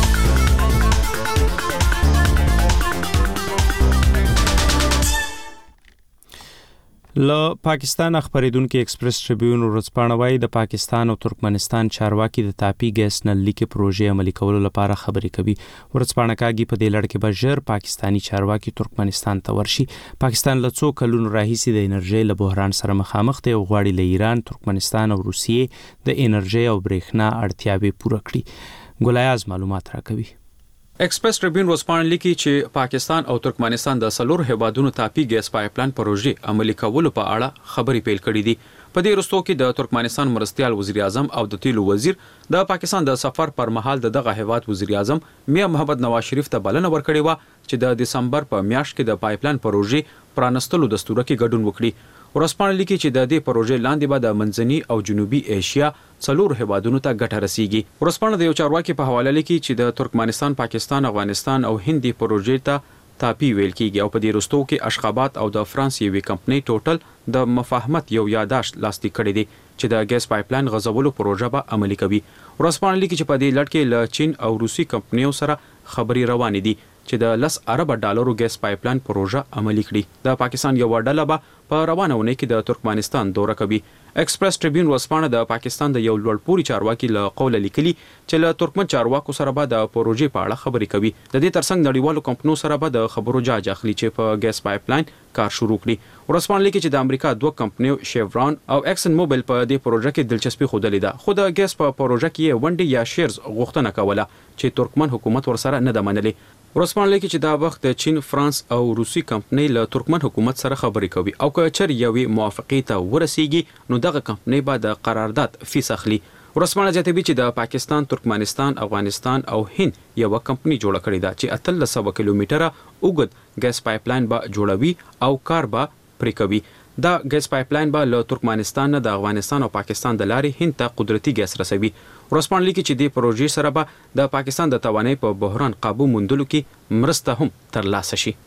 له پاکستان خبریدونکو ایکسپریس ټریبیون ورځپاڼه وايي د پاکستان او ترکمنستان چارواکي د تاپی ګیس نل لیکې پروژې عملي کولو لپاره خبرې کوي. ورځپاڼه کاږي په دې لړ کې به ژر پاکستانی چارواکي ترکمنستان ته ورشي. پاکستان له څو کلونو راهیسې د انرژي له بحران سره مخامخ دی او غواړي له ایران، ترکمنستان او روسیې د انرژي او برېښنا اړتیاوې پوره کړي. ګلایاز معلومات راکوي. ایکسپریس ټریبیون ورځپاڼه لیکي چې پاکستان او ترکمنستان د سلور هیوادونو تاپی ګیس پایپلاین پروژې عملي کولو په اړه خبرې پیل کړې دي. په دې وروستو کې د ترکمنستان مرستیال وزیر اعظم او د تیلو وزیر د پاکستان د سفر پر مهال دغه هیواد وزیر اعظم میا محمد نواز شریف ته بلنه ورکړې و چې د دسمبر په میاشت کې د پایپلاین پروژې پرانستلو دستور کې ګډون وکړي. ورځپاڼه لیکي چې د دې پروژې لاندې به د منځني او جنوبي ایشیا څلور هیوادونو ته ګټه رسیږي. ورځپاڼه د یو چارواکي په حواله لیکي چې د ترکمنستان، پاکستان، افغانستان او هندي پروژې ته تاپی ویل کیږي او په دې وروستو کې اشخابات او د فرانس یوې کمپنۍ ټوټل د مفاهمت یو یاداشت لاسلیک کړی دی چې د ګیس پایپلاین غځولو پروژه به عملي کوي. ورځپاڼه لیکي چې په دې لړ کې له چین او روسي کمپنیو سره خبرې روانې دي چې د 10 ارب ډالرو ګیس پایپلاین پروژه عملي کړي. د پاکستان یو ډله به په روانه ونه کې د ترکمنستان دوره کوي. ایکسپریس ټریبیون ورسپانه د پاکستان د یو لوړپوړي چارواکي له قوله لیکلي چې له ترکمن چارواکو سره به د پروژې په اړه خبرې کوي. د دې ترڅنګ نړیوالو کمپنیو سره به د خبرو جاج اخلي چې په ګیس پایپلاین کار شروع کړي. ورسپانه لیکي چې د امریکا دوه کمپنیو شیوران او ایکسن موبایل په دې پروژه کې دلچسپي خوده ده، خو د ګیس په پروژه کې ونډې یا شیرز غوښتنه کوله چې ترکمن حکومت ورسره نه ده منلې. ورسپانه لیکي چې دا وخت د چین، فرانس او روسي کمپنۍ له ترکمن حکومت سره خبرې کوي او که چېرې یوې موافقې ته ورسیږي نو دغه کمپنۍ به د قرارداد فیس اخلي. ورسپانه زیاتوي چې د پاکستان، ترکمنستان، افغانستان او هند یو کمپنۍ جوړه کړې ده چې 1300 کیلومتره اوږد ګیس پایپلاین به جوړوي او کار به پرې کوي. دا ګیس پایپلاین به له ترکمنستان نه د افغانستان او پاکستان د لارې هند ته قدرتي ګیس رسوي. ورسپانه لیکي چې د پروژې سره به د پاکستان د توانایي په بحران قابو موندلو کې مرسته هم ترلاسه شي.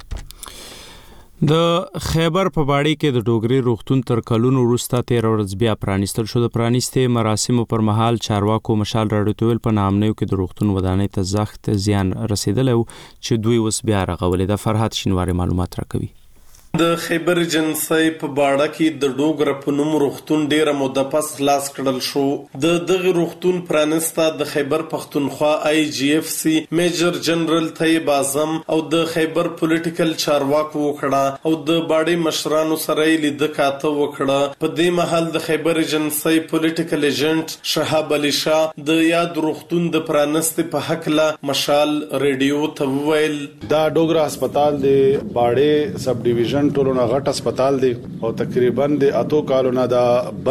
د خیبر په باړی کې د ډوګری روغتون تر کلونو وروسته 13 ورځې بیا پرانیستل شو. د پرانیستې مراسمو پر مهال چارواکو مشال راډیو په نامنیو کې د روغتون ودانۍ ته سخت زیان رسیدلی و چې دوی اوس بیا رغولې. د فرحت شینواری معلومات راکوي. د خیبر جنسي په باړه کې د ډوګر په نوم روغتون ډیره موده پس خلاص کړل شو. د دغه روغتون پرانسته د خیبر پښتونخوا IGFC میجر جنرال طیب اعظم او د خیبر پولیټیکل چارواکو وکړه او د باړې مشرانو سره لید کاته وکړه. په دې محل د خیبر جنسي پولیټیکل ایجنټ شهاب علي شاه د یاد روغتون د پرانسته په حق لا مشال ریډیو ته وویل دا ډوګر هسپتال د باړې سب ډیویژن ټولونه غټ هسپتال دی او تقریبا د اتو کالونه دا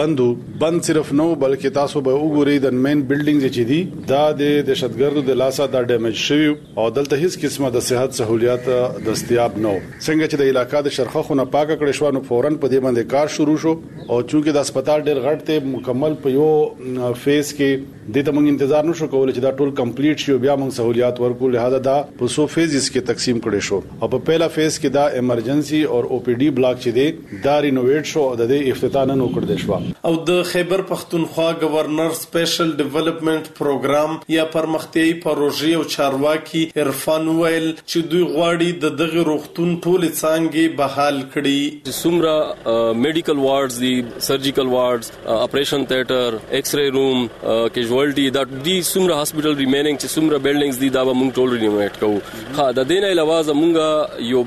بند صرف نو بلکې تاسو به وګورئ د مین بلډینګ چې دی دا د دهشتګردو د لاسه دا ډیمیج شوی او دلته هیڅ قسمه د صحت سہولیات دستیاب نه. څنګه چې د علاقې د شرخه خونه پاکه کړې شو نو فورن په دې باندې کار شروع شو او چونکه د هسپتال ډیر غټ ته مکمل په یو فیز کې د ته موږ انتظار نشو کولای چې دا ټول کمپلیټ شي بیا موږ سہولیات ورکو. لہذا دا په سو فیزز کې تقسیم کړي شو او په پہلا فیز کې دا ایمرجنسي او OPD بلاک چې دی دا رینوویټ شو او د افتتاح نن وکړل شو. او د خیبر پښتونخوا گورنر سپیشل ډیولپمنٹ پروګرام یا پرمختیايي پروژې او چارواکي عرفان ویل چې دوی غواړي د دغه روغتون ټول څانګې بحال کړي. سمرا میډیکل وارډز دي، سرجیکل وارډز، اپریشن تھیټر، ایکس رے روم، کیژوالټي دا دي سمرا هاسپټل ریمیننګ چې سمرا بلډینګز دي دا به موږ ټول رینوویټ کوو. ها د دې نه علاوه زمونږ یو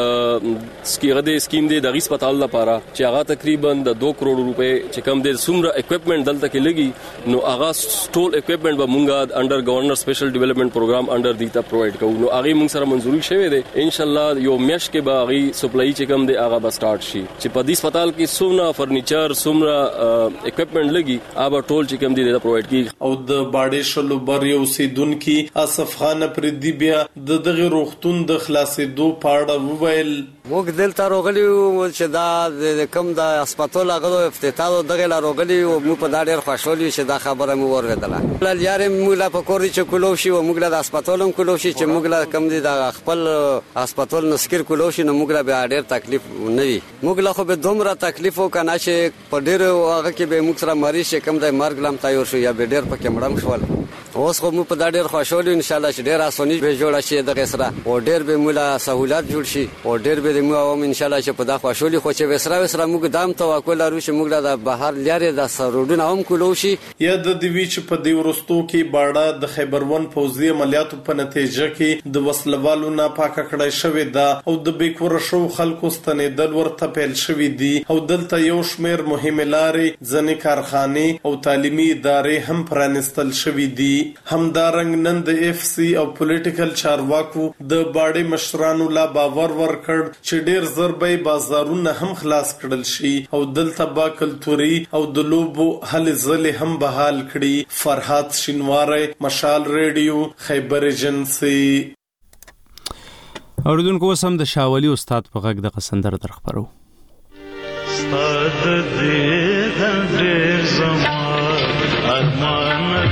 بل سکیم دی د هسپتال لپاره چې هغه تقریبا د 2 کروڑ روپے چې کم دي سمره اکوپمنٹ دلته کې لګي نو هغه ټول اکوپمنٹ به مونږه انډر گورنر سپیشل ډیولپمنٹ پروګرام انډر دیتا پرووایډ کوو. نو هغه مونږ سره منزوري شوه دی ان شاء الله یو میش کې به هغه سپلای چې کم دی هغه به سٹارټ شي چې په دې هسپتال کې سونا فرنیچر سمره اکوپمنٹ لګي هغه ټول چې کم دی دا پرووایډ کی. او د باډې شلو بر یو سیدونکو اسف خان پردی بیا د دغه روغتون د خلاصېدو پاړه وویل موږ دلته راغلی چې دا د کم د هسپتال هغه افتتاح دغه راغلی او موږ په دا ډېر خوشحالي چې دا خبره مو ورغله. لاره موږ لا په کور چې کولو شي او موږ له هسپتال هم کولو شي چې موږ لا کم دي د خپل هسپتال نسکر کولو شي نو موږ لا به ډېر تکلیف نه وي. موږ لا خو به دومره تکلیف وکنه چې په ډېر هغه کې به موږ سره مریض چې کم د مرګ لم تیار شو یا به ډېر پکې مړم شول. اوس خو موږ په دا ډېر خوشحالي ان شاء الله چې ډېر اساني به جوړ شي دغه سره او ډېر به موږ لا سہولت جوړ شي او ډېر به موږ ان شاء الله چې په دا خوشحالي خو چې وسره موږ دام توکل لرو چې موږ د بهر لارې د سرودونه هم کولو شي. یا د دوی چې په دې ورستو کې باړه د خیبرون پوځي عملیاتو په نتیجه کې د وسلوالو نه پاکه کړای شوې ده او د بیکور شو خلکو ستنېدل ورته پیل شوې دي او دلته یو شمېر مهمه لارې ځنې کارخانې او تعلیمي ادارې هم پرانستل شوې دي. همدارنګ نن د FC او پولیټیکل چارواکو د باړې مشرانو لا باور ورکړ چې ډېر ضربې بازارونه هم خلاص کړل شي او دلته با کلتوري او د لوبو هل ځلې هم بحال کړي. فرحات شینواری مشال ریډیو خیبر ایجنسی. اوریدونکو سم د شاولی استاد په غږ د قسندر در خبرو استاد دې دې زما ارمان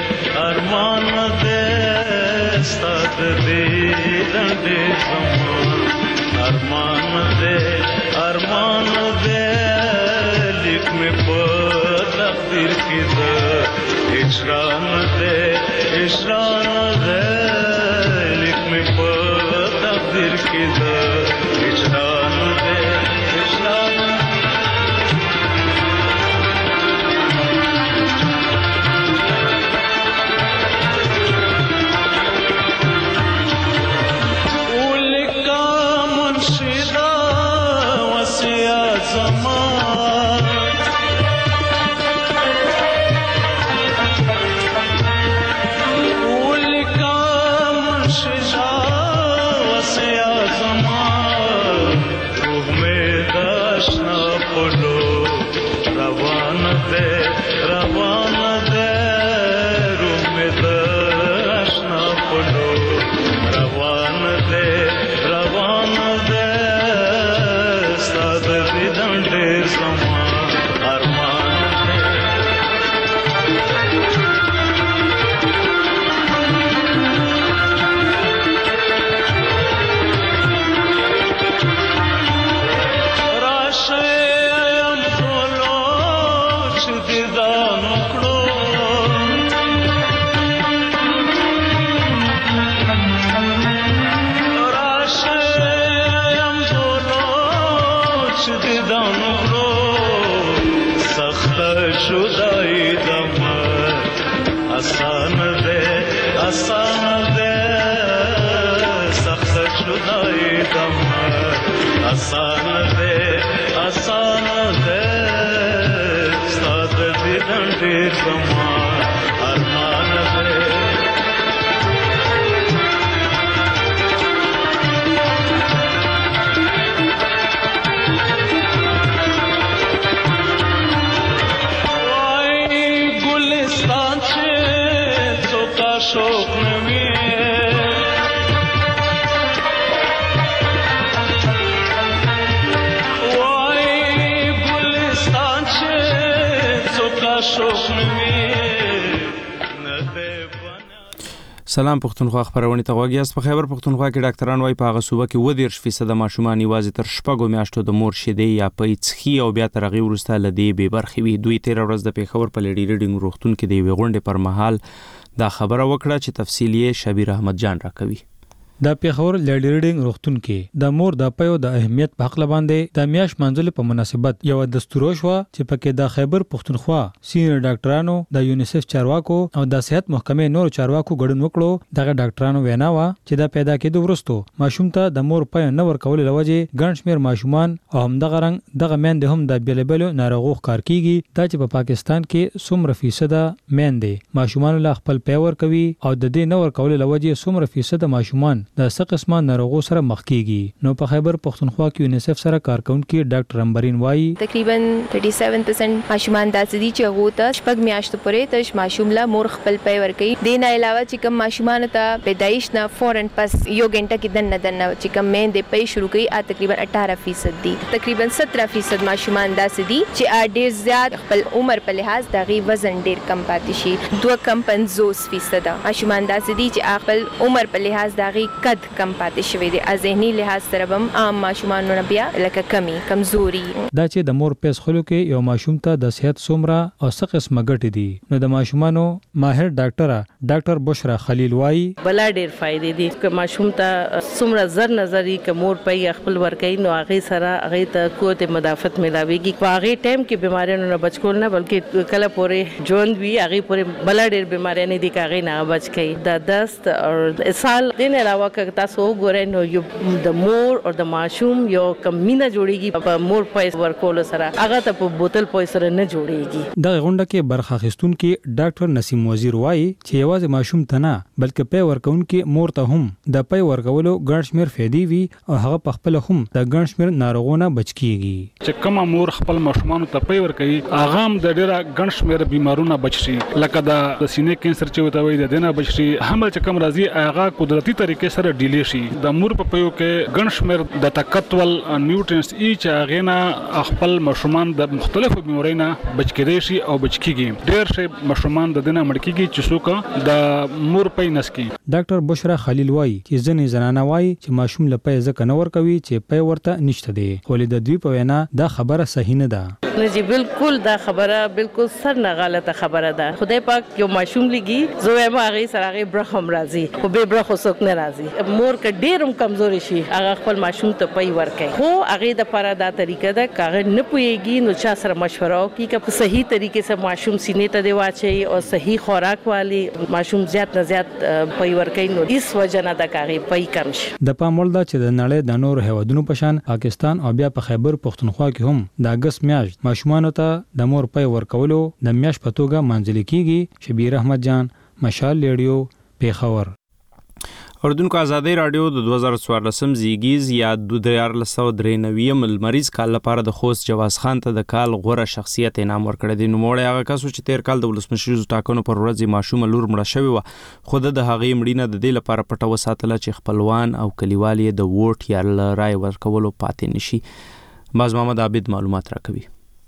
دې استاد دې دې زما ارمان دې لیک میں په تقدیر کې دې اشران دې لیک میں په سلام پښتونخوا خبرونه ته غوږیاست. په خیبر پښتونخوا کې ډاکټران وايي په هغه صوبه کې 20% ماشومان یوازې تر شپږو میاشتو د مور شیدې یا پیڅخي او بیا تر هغې وروسته له دې بې برخې وي. دوی 13 ورځ د پیښور په لیډي ریډینګ روغتون کې د یوې غونډې پر مهال دا خبره وکړه چې تفصیل یې شبیر احمد جان راکوي. د پیښور لیډي ریډینګ روغتون کې د مور د پيو د اهمیت په حق باندې د میاش منځل په مناسبت یو دستور شو چې پکې د خیبر پښتونخوا سینیئر ډاکټرانو د یونیسف چارواکو او د صحت محکمې نور چارواکو ګډون وکړو. دغه ډاکټرانو وینا و چې د پیدا کېدو وروسته ماشوم ته د مور پي نه ورکول لوجه ګڼ شمېر ماشومان او همدغه رنګ دغه میندې هم د بیلبلو ناروغو ښکار کیږي. دا چې په پاکستان کې څومره فیصد میندې ماشومان له خپل پي ورکوي او د دې نه ورکول لوجه څومره فیصد ماشومان د څه قسمه ناروغو سره مخ کیږي. نو په خیبر پښتونخوا کې یونیسف سره کارکونکي ډاکټر امبرین وایي تقریبا 37% ماشومان داسې دي چې هغه ته شپږ میاشتو پورې تش ماشوم لا مور خپل پي ورکوي. د نه علاوه چې کوم ماشومان ته پیدایش نه فورن پس یو غنټه کې دنه چې کوم مې د پي شروع کوي تقریبا 18% دي. تقریبا 17% ماشومان داسې دي چې ډېر زیات خپل عمر په لحاظ دغه وزن ډېر کم پاتې شي. 2.50% ماشومان داسې دي چې خپل عمر په لحاظ دغه قد کم پاتې شوی دی. ذهني لحاظ سره هم عام ماشومان نه بیا لکه کمی کمزوري. دا چې د مور پیس خلو کې یو ماشوم ته د صحت څومره او څه قسمه ګټې دي. نو د ماشومانو ماهر ډاکټر بشرا خلیل وایي بلا ډېر فائدې دي چې ماشوم ته څومره زر نظری ک مور پي خپل ورکې نو هغه سره هغه ته قوت مدافعت ملاويږي. په هغه ټایم کې بیماریانو نه بچ کول نه بلکې کله پورې ژوند وی هغه پورې بلا ډېر بیماریاں نه دي کاغه نه بچ کی. د دست او اسهال دین علاوه ک تاسو وګورئ نو یو د مور او د ماشوم یو کمینه جوړیږي په مور پي ورکول سره هغه ته په بوتل پي سره نه جوړیږي. د غونډه کې برخه اخیستون کې ډاکټر نسیم وزیر وایي چې یوازې ماشوم ته نه بلکې پي ورکون کې مور ته هم د پي ورکولو ګڼ شمېر فائدې وي او هغه په خپل هم د ګڼ شمېر ناروغونو بچ کیږي. چې کومه مور خپل ماشومان ته پي ورکوي هغه هم د ډیره ګڼ شمېر بیمارونو بچ شي لکه د سینې کینسر چې وته وي د دینه بچ شي. حمل چې کوم راځي هغه قدرتي طریقې سره ډیلی شي. د مور په پيو کې ګڼ شمېر د تکتول نیوټرینز چې هغه نه خپل ماشومان د مختلفو بیماریو نه بچ کېدای شي او بچ کیږي. ډېر شي ماشومان د دینه مړ کیږي چې څوک د مور پي نسکی. ډاکټر بشرا خلیل وایي چې ځنې زنانه وایي چې ماشوم له پي ځکه نه ورکوي چې پي ورته نشته دی. خو د دوی په وینا دا خبره صحیح نه ده. نه جی بالکل دا خبره بالکل سر نه غلطه خبره ده. خدای پاک یو ماشوم لګي زه ما هغه سره هغه برخم راځي خو به برخه څوک نه راځي. مور ک ډیرم کمزوري شي هغه خپل ماشوم ته پي ورکړي خو هغه د پاره دا طریقه ده کاغه نه پويږي نو چا سره مشوره وکړي چې په صحیح طریقې سره ماشوم سینې ته دی واچي او صحیح خوراک والی ماشوم زیات نه زیات پي ورکړي نو اس وجه نه د کاغه پي کم شي. د پامول دا چې د نړۍ د نور هیوادونو په شان پاکستان او بیا په خیبر پختونخوا کې هم د اگست میاشت ماشومان ته د مور پي ورکولو د میاشت په توګه منځل کیږي. شبیر احمد جان، مشال ریډیو، پیښور. اردن کو ازادي رادیو د 2014 زیږیز یا 2093 مریض کال لپاره د خوست جواز خان ته د کال غوره شخصیت انعام ورکړی دی. نو موړی هغه کس چې تیر کال د ولسمشر ټاکنو پر ورځ ماشوم لور مړه شوی و خو د هغې مړینه د دې لپاره پټه وساتله چې خپلوان او کلیوال یې د ووټ یا رای ورکولو پاتې نشي. باز محمد عابد معلومات راکوي.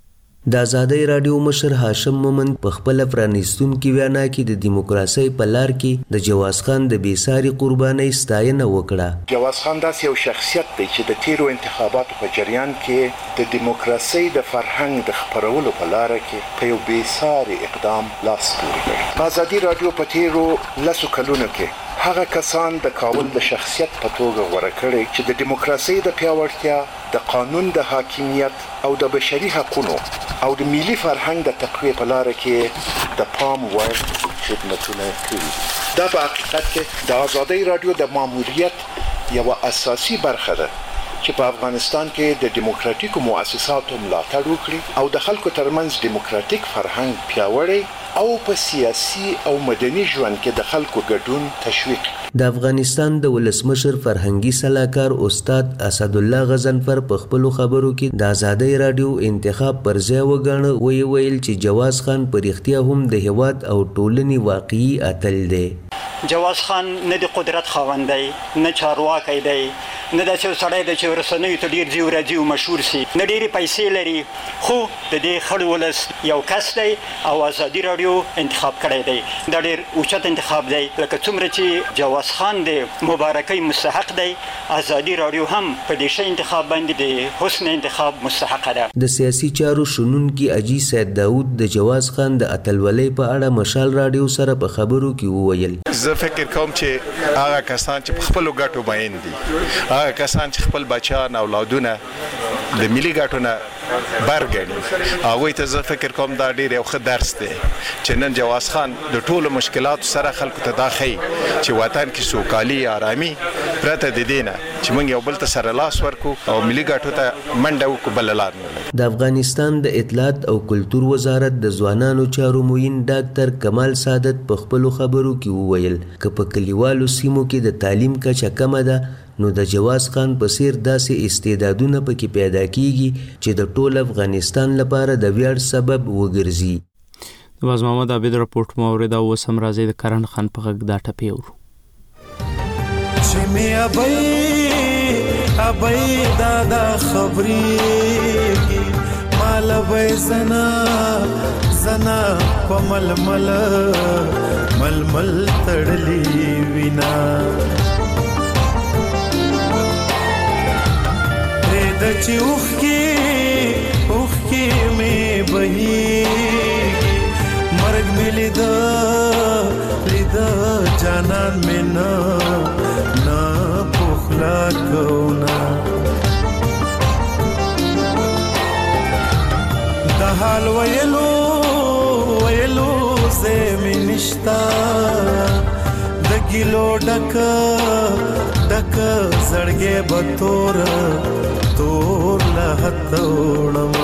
د آزادۍ رادیو مشر هاشم مومند په خپل پرانیستونکي وینا کې د دیموکراسۍ په لار کې د جواز خان د بیساري قربانۍ ستاینه وکړه. جواز خان داسې یو شخصیت دی چې د تیرو انتخاباتو په جریان کې د دیموکراسۍ د فرهنګ د خپرولو په لار کې په یو بیساري اقدام لاس پورې کړ. په آزادۍ رادیو په تیرو 10 کلونو کې هغه کسان د کابل د شخصیت په توګه غوړه کړي چې د دیموکراسۍ د پیاوړتیا، د قانون د حاکمیت او د بشري حقوقو او د ملي فرهنګ د تقویې په لار کې د پام وړ خدمتونه کوي. دا په حقیقت کې د آزادۍ رادیو د ماموریت یو اساسي برخه ده چې په افغانستان کې د دیموکراتیکو مؤسساتو ملاتړ وکړي او د خلکو ترمنځ دیموکراتیک فرهنګ پیاوړی او په سیاسي او مدني ژوند کې د خلکو ګډون تشویق. د افغانستان د ولسمشر فرهنګي سلاکار استاد اسد الله غزنفر په خپل خبرو کې د آزادۍ رادیو انتخاب پر ځای وګڼه ویل چې جواز خان په اختیار هم د هیواد او ټولنې واقعي اتل دی. جواز خان نه د قدرت خاوند دی، نه چارواکی دی، نه داسې سړی دی چې رسنیو ته ډېر ځي ورځي او مشهور سي، نه ډېرې پیسې لري، خو د دې خړ ولس یو کس دی او آزادي رادیو انتخاب کړی دی. دا ډېر اوچت انتخاب دی. لکه څومره چې جواز خان دی مبارکۍ مستحق دی، آزادي رادیو هم په دې ښه انتخاب باندې د حسن انتخاب مستحقه ده. د سیاسي چارو شنونکي اجي سید داود د جواز خان د اتلولۍ په اړه مشال رادیو سره په خبرو کې وویل. زه فکر کوم چې هغه کسان چې په خپلو ګټو باین دي، هغه کسان چې خپل بچیان او اولادونه د ملي ګټو نه برګني، هغوی ته زه فکر کوم دا ډېر یو ښه درس دی چې نن جواز خان د ټولو مشکلاتو سره خلکو ته دا ښیي چې وطن کې سوکالي، آرامي پرته د دې نه چې موږ یو بل ته سره لاس ورکو او ملي ګټو ته منډه وکړو، بله لار نه لرو. د افغانستان د اطلاعات او کلتور وزارت د ځوانانو چارو معین ډاکټر کمال سعادت په خپلو خبرو کې وویل که په کلیوالو سیمو کې د تعلیم کچه کمه ده نو د جواز خان په څیر داسې استعدادونه پکې پیدا کیږي چې د ټول افغانستان لپاره د ویاړ سبب وګرځي. باز محمد عابد رپورټ مو اوریدا. اوس هم راځي د کرن خان په غږ دا ټپې اورو. چې مې ابای دادا خبرې مال وای زنا پمل مل تړلی وینا د چې اوخ کې مې بهي مرګ مې لیدا جانان مې نه پخلا کونا د حال ویلو زه مې نشتا د ګلو ډک زړګې بتور لهتوړما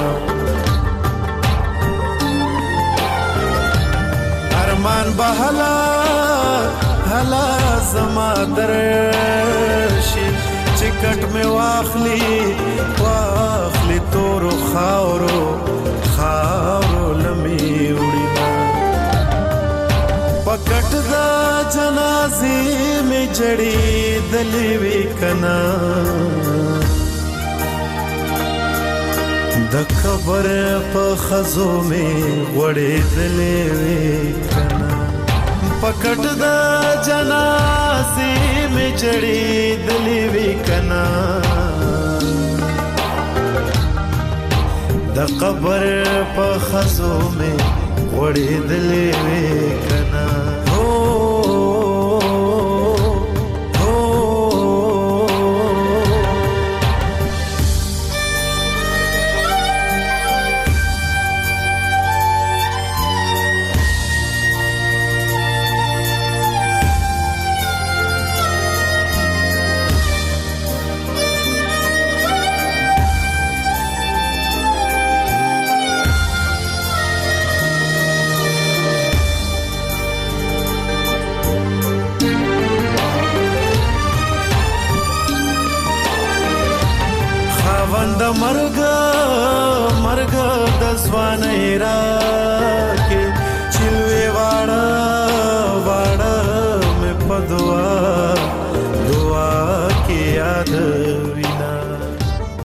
ارمان بهلا هلا زما درشي چکټ مې واخلي تور خاورو لمي وړي پکټ دا جنازې مې جړې دلې وی کنا د خبر په خزو می وړې دلې وی کنا پکټ د جنازې می جړې دلې وی کنا د د قبر په خزو مې غوړېدلې وې کنه مرګ د ځوانۍ راکې چلوې واړه مې په دعا کې یاد